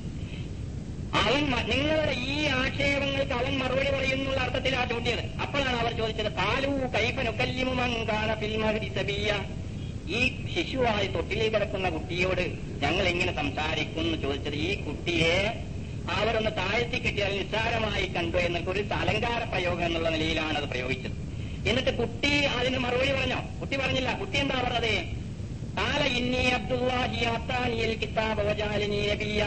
അവൻ നിങ്ങളുടെ ഈ ആക്ഷേപങ്ങൾക്ക് അവൻ മറുപടി പറയുന്നുള്ള അർത്ഥത്തിലാണ് ചൂണ്ടിയത്. അപ്പോഴാണ് അവർ ചോദിച്ചത്, കാലൂ കൈഫ നുകല്ലിമു മൻ കാന ഫിൽ മഹ്ദി സബിയ്യ, ഈ ശിശുവായി തൊട്ടിലിൽ കിടക്കുന്ന കുട്ടിയോട് ഞങ്ങൾ എങ്ങനെ സംസാരിക്കും എന്ന് ചോദിച്ചത്. ഈ കുട്ടിയെ അവരൊന്ന് താഴ്ത്തി കിട്ടിയാൽ നിസ്സാരമായി കണ്ടു എന്നൊക്കെ ഒരു അലങ്കാര പ്രയോഗം എന്നുള്ള നിലയിലാണ് അത് പ്രയോഗിച്ചത്. എന്നിട്ട് കുട്ടി അതിന് മറുപടി പറഞ്ഞോ? കുട്ടി പറഞ്ഞില്ല. കുട്ടി എന്താ പറഞ്ഞത്? കാല ഇന്നി അബ്ദുല്ലാഹി ആതാനിയൽ കിതാബ വജഅലനി നബിയ്യ,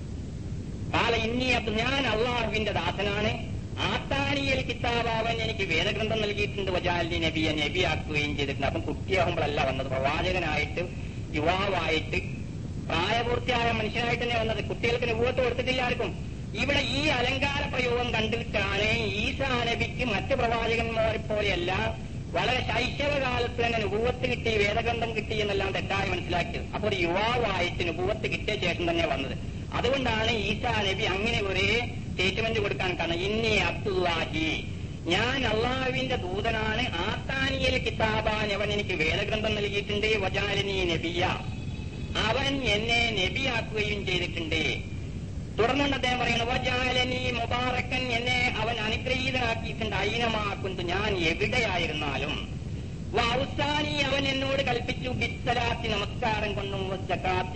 കാല ഇന്നി ഞാൻ അള്ളാഹുവിന്റെ ദാസനാണ്, ആത്താനിയൽ കിതാബ്, അവൻ എനിക്ക് വേദഗ്രന്ഥം നൽകിയിട്ടുണ്ട്, വജഅലനി നബിയ്യ, നബിയാക്കുകയും ചെയ്തിട്ടുണ്ട്. അപ്പം കുട്ടിയാകുമ്പോഴല്ല വന്നത്, പ്രവാചകനായിട്ട് യുവാവായിട്ട് പ്രായപൂർത്തിയായ മനുഷ്യനായിട്ട് തന്നെ വന്നത്. കുട്ടികൾക്ക് നുബുവത്ത് കൊടുത്തിട്ടില്ല ആർക്കും. ഇവിടെ ഈ അലങ്കാര പ്രയോഗം കണ്ടിട്ടാണ് ഈസാ നബിക്ക് മറ്റ് പ്രവാചകന്മാരെ പോലെയല്ല വളരെ ശൈശവകാലത്ത് തന്നെ നുബുവത്ത് കിട്ടി, വേദഗ്രന്ഥം കിട്ടി എന്നെല്ലാം തെറ്റായി മനസ്സിലാക്കിയത്. അപ്പോൾ ഒരു യുവാവായിട്ട് നുബുവത്ത് കിട്ടിയ ശേഷം തന്നെ വന്നത്. അതുകൊണ്ടാണ് ഈസാ നബി അങ്ങനെ ഒരു സ്റ്റേറ്റ്മെന്റ് കൊടുക്കാൻ കാരണം. ഇന്നി അബ്ദുല്ലാഹി, ഞാൻ അള്ളാഹുവിന്റെ ദൂതനാണ്, ആത്താനിയൽ കിതാബാൻ, അവൻ എനിക്ക് വേദഗ്രന്ഥം നൽകിയിട്ടുണ്ട്, വജഅലനി നബിയ്യ, അവൻ എന്നെ നബിയാക്കുകയും ചെയ്തിട്ടുണ്ട്. തുടർന്നുകൊണ്ട് അദ്ദേഹം പറയുന്നത്, വജഅലനി മുബാറക്കൻ, എന്നെ അവൻ അനുഗ്രഹീതനാക്കിയിട്ടുണ്ട്, ഐനമാക്കുന്നത്, ഞാൻ എവിടെയായിരുന്നാലും. വൗസാനി, അവൻ എന്നോട് കൽപ്പിച്ചു, ബിസ്സലാത്തി, നമസ്കാരം കൊണ്ടും, സക്കാത്തി,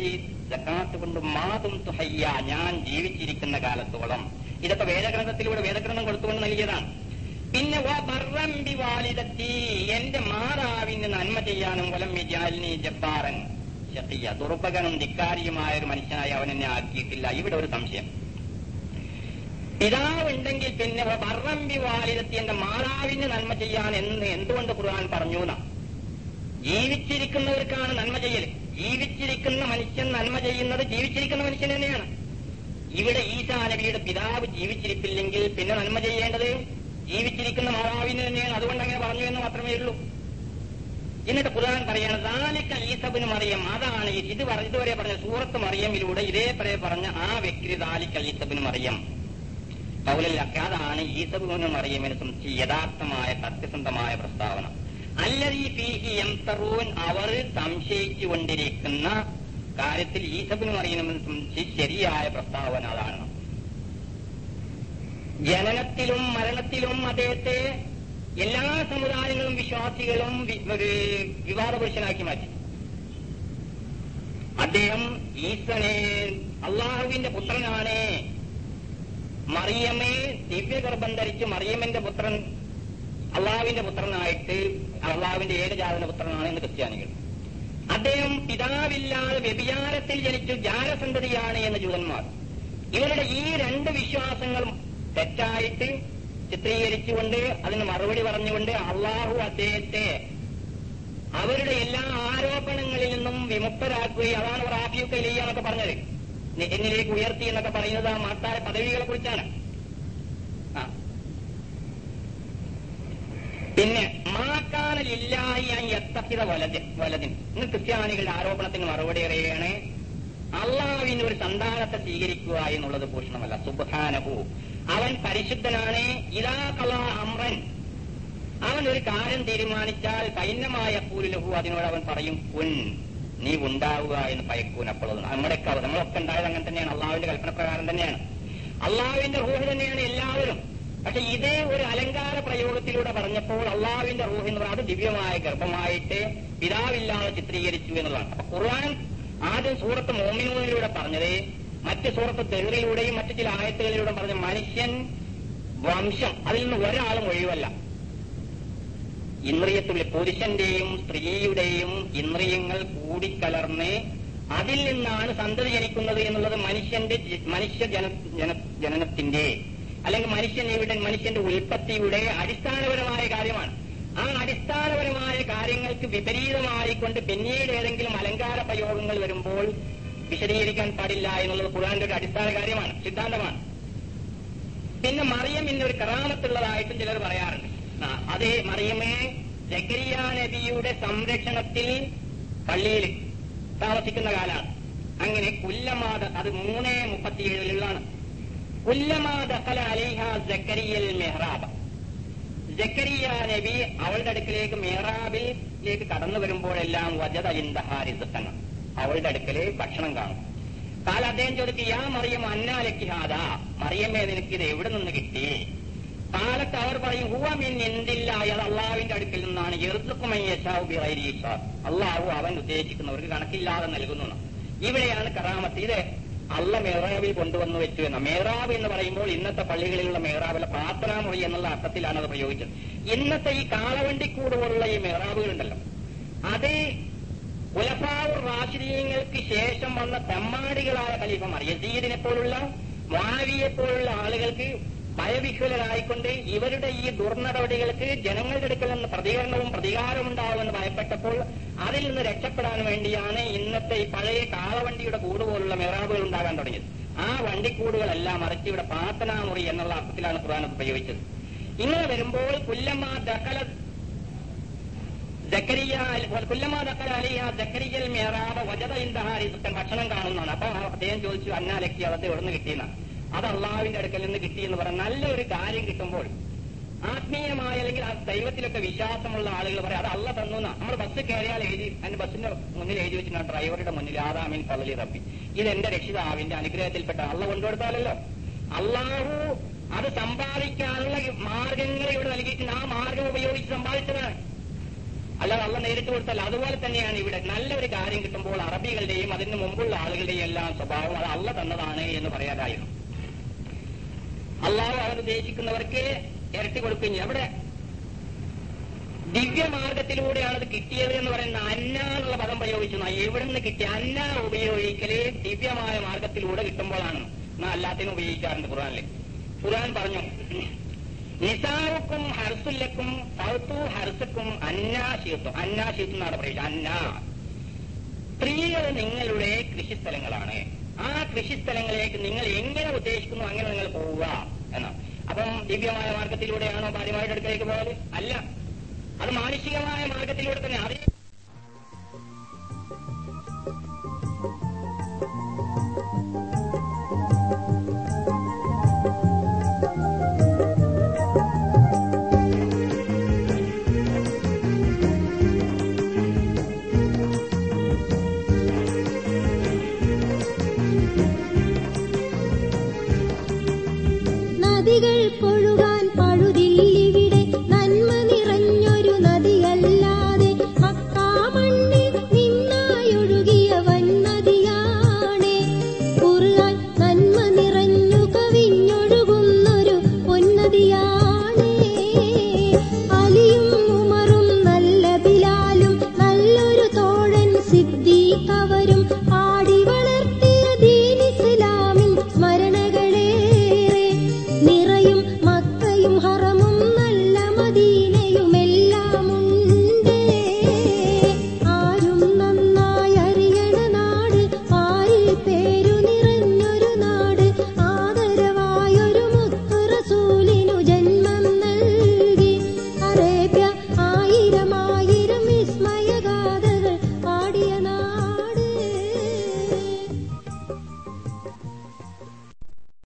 സക്കാത്ത് കൊണ്ട് മാതും തുഹയ്യ, ഞാൻ ജീവിച്ചിരിക്കുന്ന കാലത്തോളം. ഇതൊക്കെ വേദഗ്രന്ഥത്തിലൂടെ വേദഗ്രന്ഥം കൊടുത്തുകൊണ്ട് നൽകിയതാണ്. പിന്നെ ബർറംബി വാലിദത്തി, എന്റെ മാതാവിന് നന്മ ചെയ്യാനും വലം യജാൽനി ജബ്ബാറൻ ശഖിയ, ദുർഭകനും ധിക്കാരിയുമായ ഒരു മനുഷ്യനായി അവൻ എന്നെ ആക്കിയിട്ടില്ല. ഇവിടെ ഒരു സംശയം. പിതാവുണ്ടെങ്കിൽ പിന്നെ ബർറംബി വാലിദത്തി, എന്റെ മാതാവിന് നന്മ ചെയ്യാൻ എന്തുകൊണ്ട് ഖുർആൻ പറഞ്ഞു? ജീവിച്ചിരിക്കുന്നവർക്കാണ് നന്മ ചെയ്യൽ. ജീവിച്ചിരിക്കുന്ന മനുഷ്യൻ നന്മ ചെയ്യുന്നത് ജീവിച്ചിരിക്കുന്ന മനുഷ്യൻ തന്നെയാണ്. ഇവിടെ ഈസാ നബിയുടെ പിതാവ് ജീവിച്ചിരിപ്പില്ലെങ്കിൽ പിന്നെ നന്മ ചെയ്യേണ്ടത് ജീവിച്ചിരിക്കുന്ന മാതാവിന് തന്നെയാണ്. അതുകൊണ്ട് അങ്ങനെ പറഞ്ഞു എന്ന് മാത്രമേ ഉള്ളൂ. എന്നിട്ട് ഖുർആൻ പറയാണ് ദാലിക ഈസ ഇബ്നു മറിയം, അതാണ് ഇതുവരെ പറഞ്ഞ സൂറത്ത് മറിയമിലൂടെ ഇതേപോലെ പറഞ്ഞ ആ വ്യക്തി ദാലിക ഈസ ഇബ്നു മറിയം ഖൗലല്ലഹ്, അതാണ് ഈസ ഇബ്നു മറിയമിനെ സംബന്ധിച്ച് യഥാർത്ഥമായ സത്യസന്ധമായ പ്രസ്താവന. അല്ലദീ ഫീഹി യംതറൂൻ, അവർ സംശയിച്ചുകൊണ്ടിരിക്കുന്ന കാര്യത്തിൽ ഈസ ഇബ്നു മറിയമിനെ സംബന്ധിച്ച് ശരിയായ പ്രസ്താവന അതാണ്. ജനനത്തിലും മരണത്തിലും അദ്ദേഹത്തെ എല്ലാ സമുദായങ്ങളും വിശ്വാസികളും ഒരു വിവാദ പുരുഷനാക്കി മാറ്റി. അദ്ദേഹം ഈസനെ അള്ളാഹുവിന്റെ പുത്രനാണ്, മറിയമ്മെ ദിവ്യഗർഭം ധരിച്ച് മറിയമ്മന്റെ പുത്രൻ അള്ളാഹുവിന്റെ പുത്രനായിട്ട് അള്ളാഹുവിന്റെ ഏകജാതന പുത്രനാണ് എന്ന് ക്രിസ്ത്യാനികൾ. അദ്ദേഹം പിതാവില്ലാതെ വ്യഭിചാരത്തിൽ ജനിച്ചു ജാരസന്തതിയാണ് എന്ന് ജൂതന്മാർ. ഇവരുടെ ഈ രണ്ട് വിശ്വാസങ്ങളും തെറ്റായിട്ട് ചിത്രീകരിച്ചുകൊണ്ട് അതിന് മറുപടി പറഞ്ഞുകൊണ്ട് അള്ളാഹു അദ്ദേഹത്തെ അവരുടെ എല്ലാ ആരോപണങ്ങളിൽ നിന്നും വിമുക്തരാക്കുകയും, അതാണ് റാഫിയുക്ക ഇലയ്യ എന്നൊക്കെ പറഞ്ഞത്, എന്നിലേക്ക് ഉയർത്തി എന്നൊക്കെ പറയുന്നത് ആ മഹത്തായ പദവികളെ കുറിച്ചാണ്. പിന്നെ മാക്കാനലില്ലായി യത്തഹിദ വലതിൻ, ഇന്ന് ക്രിസ്ത്യാനികളുടെ ആരോപണത്തിന് മറുപടി അറിയുകയാണ് അള്ളാഹുവിന് ഒരു സന്താനത്തെ സ്വീകരിക്കുക എന്നുള്ളത് ഭൂഷണമല്ല. സുബ്ഹാനഹു, അവൻ പരിശുദ്ധനാണ്. ഇദാ ഖളാ അംറൻ, അവൻ ഒരു കാര്യം തീരുമാനിച്ചാൽ ഫൈന്നമായ ഖൂലുലഹു, അതിനോട് അവൻ പറയും കുൻ, നീ ഉണ്ടാവുക എന്ന് പയക്കൂൻ. അപ്പോൾ നമ്മളൊക്കെ ഉണ്ടായത് അങ്ങനെ തന്നെയാണ്, അള്ളാഹുവിന്റെ കൽപ്പനപ്രകാരം തന്നെയാണ്. അള്ളാഹുവിന്റെ റൂഹ് തന്നെയാണ് എല്ലാവരും. പക്ഷെ ഇത് ഒരു അലങ്കാര പ്രയോഗത്തിലൂടെ പറഞ്ഞപ്പോൾ അള്ളാഹുവിന്റെ റൂഹ് എന്ന് പറയുന്നത് അത് ദിവ്യമായ ഗർഭമായിട്ട് പിതാവില്ലാതെ ചിത്രീകരിച്ചു എന്നുള്ളതാണ്. അപ്പൊ ഖുർആൻ ആദ്യം സൂറത്ത് മുഅ്മിനൂനിലൂടെ പറഞ്ഞത്, മറ്റ് സൂറത്ത് തെഹ്റിലൂടെയും മറ്റു ചില ആയത്തുകളിലൂടെ പറഞ്ഞ മനുഷ്യൻ വംശം, അതിൽ നിന്ന് ഒരാളും ഒഴിവല്ല. ഇന്ദ്രിയത്തുള്ള പുരുഷന്റെയും സ്ത്രീയുടെയും ഇന്ദ്രിയങ്ങൾ കൂടിക്കലർന്ന് അതിൽ നിന്നാണ് സന്തതി ജനിക്കുന്നത് എന്നുള്ളത് മനുഷ്യ ജനനത്തിന്റെ അല്ലെങ്കിൽ മനുഷ്യന്റെ ഉൽപ്പത്തിയുടെ അടിസ്ഥാനപരമായ കാര്യമാണ്. ആ അടിസ്ഥാനപരമായ കാര്യങ്ങൾക്ക് വിപരീതമായിക്കൊണ്ട് പിന്നീട് ഏതെങ്കിലും അലങ്കാര പ്രയോഗങ്ങൾ വരുമ്പോൾ വിശദീകരിക്കാൻ പാടില്ല എന്നുള്ളത് ഖുർആന്റെ ഒരു അടിസ്ഥാന കാര്യമാണ്, സിദ്ധാന്തമാണ്. പിന്നെ മറിയം ഇന്നൊരു കറാമത്തുള്ളതായിട്ടും ചിലർ പറയാറുണ്ട്. അതേ മറിയമേ സക്കരിയ നബിയുടെ സംരക്ഷണത്തിൽ പള്ളിയിൽ താമസിക്കുന്ന കാലാണ്. അങ്ങനെ കുല്ലമാത, അത് 3:37 കുല്ലമാ ദഖല അലൈഹ സക്കരിയൽ മെഹ്റാബ, സക്കരിയ നബി അവളുടെ അടുക്കലേക്ക് മെഹ്റാബിലേക്ക് കടന്നു വരുമ്പോഴെല്ലാം വജദ ഇൻദഹാ റിസ്ഖൻ, അവളുടെ അടുക്കല് ഭക്ഷണം കാണും. കാല അദ്ദേഹം ചോദിക്കും, യാ മറിയം അന്നാലക്കി ഹാദാ, മറിയമ്മേ നിനക്ക് ഇത് എവിടെ നിന്ന് കിട്ടി? കാലത്ത് അവർ പറയും, ഹുവ മിൻ ഇൻദില്ലാഹി, അത് അള്ളാഹുവിന്റെ അടുക്കൽ നിന്നാണ്. യർസുഖു മൻ യശാഉ ബിഗൈരി ഹിസാബ്, അള്ളാഹു അവൻ ഉദ്ദേശിക്കുന്നവർക്ക് കണക്കില്ലാതെ നൽകുന്നു. ഇവിടെയാണ് കറാമത്ത്. ഇത് അള്ള മെഹ്റാബിൽ കൊണ്ടുവന്നു വെച്ചു എന്ന. മെഹ്റാബ് എന്ന് പറയുമ്പോൾ ഇന്നത്തെ പള്ളികളിലുള്ള മെഹ്റാബിലെ പ്രാർത്ഥനാ മുറി എന്നുള്ള അർത്ഥത്തിലാണ് അത് പ്രയോഗിച്ചത്. ഇന്നത്തെ ഈ കാളവണ്ടിക്കൂട് പോലുള്ള ഈ മെഹ്റാബുകളുണ്ടല്ലോ, അത് ഖുലഫാഉർ റാഷിദീങ്ങൾക്ക് ശേഷം വന്ന തെമ്മാടികളായ ഖലീഫമാർ, യസീദിനെ പോലുള്ള മുആവിയെ പോലുള്ള ആളുകൾക്ക് ഭയവിഹ്വലരായിക്കൊണ്ട് ഇവരുടെ ഈ ദുർനടപടികൾക്ക് ജനങ്ങളുടെ അടുക്കൽ നിന്ന് പ്രതികരണവും പ്രതികാരവും ഉണ്ടാവുമെന്ന് ഭയപ്പെട്ടപ്പോൾ അതിൽ നിന്ന് രക്ഷപ്പെടാൻ വേണ്ടിയാണ് ഇന്നത്തെ ഈ പഴയ കാളവണ്ടിയുടെ കൂട് പോലുള്ള മെഹ്റാബുകൾ ഉണ്ടാകാൻ തുടങ്ങിയത്. ആ വണ്ടിക്കൂടുകളെല്ലാം മറിച്ച് ഇവിടെ പ്രാർത്ഥനാമുറി എന്നുള്ള അർത്ഥത്തിലാണ് ഖുർആൻ ഉപയോഗിച്ചത്. ഇങ്ങനെ വരുമ്പോൾ കുല്ലമാ ദഖല അലൈഹ സക്കരിയൽ മെഹ്റാബ വജദ ഇൻദഹാ റിസ്ഖൻ, ഭക്ഷണം കാണുന്നതാണ്. അപ്പൊ അദ്ദേഹം ചോദിച്ചു, അന്നാലക്കി, അതൊക്കെ എവിടെ നിന്ന് കിട്ടിയെന്നാണ്. അത് അള്ളാഹുവിന്റെ അടുക്കൽ നിന്ന് കിട്ടി എന്ന് പറഞ്ഞാൽ നല്ലൊരു കാര്യം കിട്ടുമ്പോൾ ആത്മീയമായ അല്ലെങ്കിൽ ആ ദൈവത്തിലൊക്കെ വിശ്വാസമുള്ള ആളുകൾ പറയാം അത് അള്ള തന്നു. നമ്മൾ ബസ് കയറിയാൽ അതിന്റെ ബസ്സിന്റെ മുന്നിൽ എഴുതി വെച്ചിട്ടുണ്ട്, ഡ്രൈവറുടെ മുന്നിൽ ആദാമിൻ ഫളലി റബ്ബി, ഇത് എന്റെ രക്ഷിതാവിന്റെ അനുഗ്രഹത്തിൽപ്പെട്ട അള്ള കൊണ്ടുകൊടുത്താലല്ലോ. അള്ളാഹു അത് സമ്പാദിക്കാനുള്ള മാർഗങ്ങൾ ഇവിടെ നൽകിയിട്ടുണ്ട്. ആ മാർഗം ഉപയോഗിച്ച് സമ്പാദിച്ചതാണ്. അല്ലാതെ അള്ള നേരിട്ട് കൊടുത്തല്ല. അതുപോലെ തന്നെയാണ് ഇവിടെ നല്ലൊരു കാര്യം കിട്ടുമ്പോൾ അറബികളുടെയും അതിന് മുമ്പുള്ള ആളുകളുടെയും എല്ലാം സ്വഭാവം അത് അള്ള തന്നതാണ് എന്ന് പറയാതായിരുന്നു. അള്ളാഹു അവനുദ്ദേശിക്കുന്നവർക്ക് ഇരട്ടി കൊടുക്കുകയും ചെയ്യും. അവിടെ ദിവ്യമാർഗത്തിലൂടെയാണ് അത് കിട്ടിയത് എന്ന് പറയുന്ന അന്ന എന്നുള്ള പദം പ്രയോഗിച്ചു. എവിടെ നിന്ന് കിട്ടിയ അന്ന ഉപയോഗിക്കല് ദിവ്യമായ മാർഗത്തിലൂടെ കിട്ടുമ്പോഴാണ്. എന്നാൽ അല്ലാത്തിനും ഉപയോഗിക്കാറുണ്ട് ഖുർആനിൽ. ഖുർആൻ പറഞ്ഞു, നിസാവുക്കും ഹർസുല്ലക്കും സൗത്തു ഹർസക്കും അന്നാശീത്തും. അന്നാശീത്തും എന്നാണ് പറയുക. അന്ന സ്ത്രീകൾ നിങ്ങളുടെ കൃഷിസ്ഥലങ്ങളാണ്. ആ കൃഷിസ്ഥലങ്ങളിലേക്ക് നിങ്ങൾ എങ്ങനെ ഉദ്ദേശിക്കുന്നു അങ്ങനെ നിങ്ങൾ പോവുക എന്നാണ്. അപ്പം ദിവ്യമായ മാർഗത്തിലൂടെയാണോ ഭാര്യമാരുടെ അടുക്കലേക്ക് പോയത്? അല്ല, അത് മാനുഷികമായ മാർഗത്തിലൂടെ തന്നെ.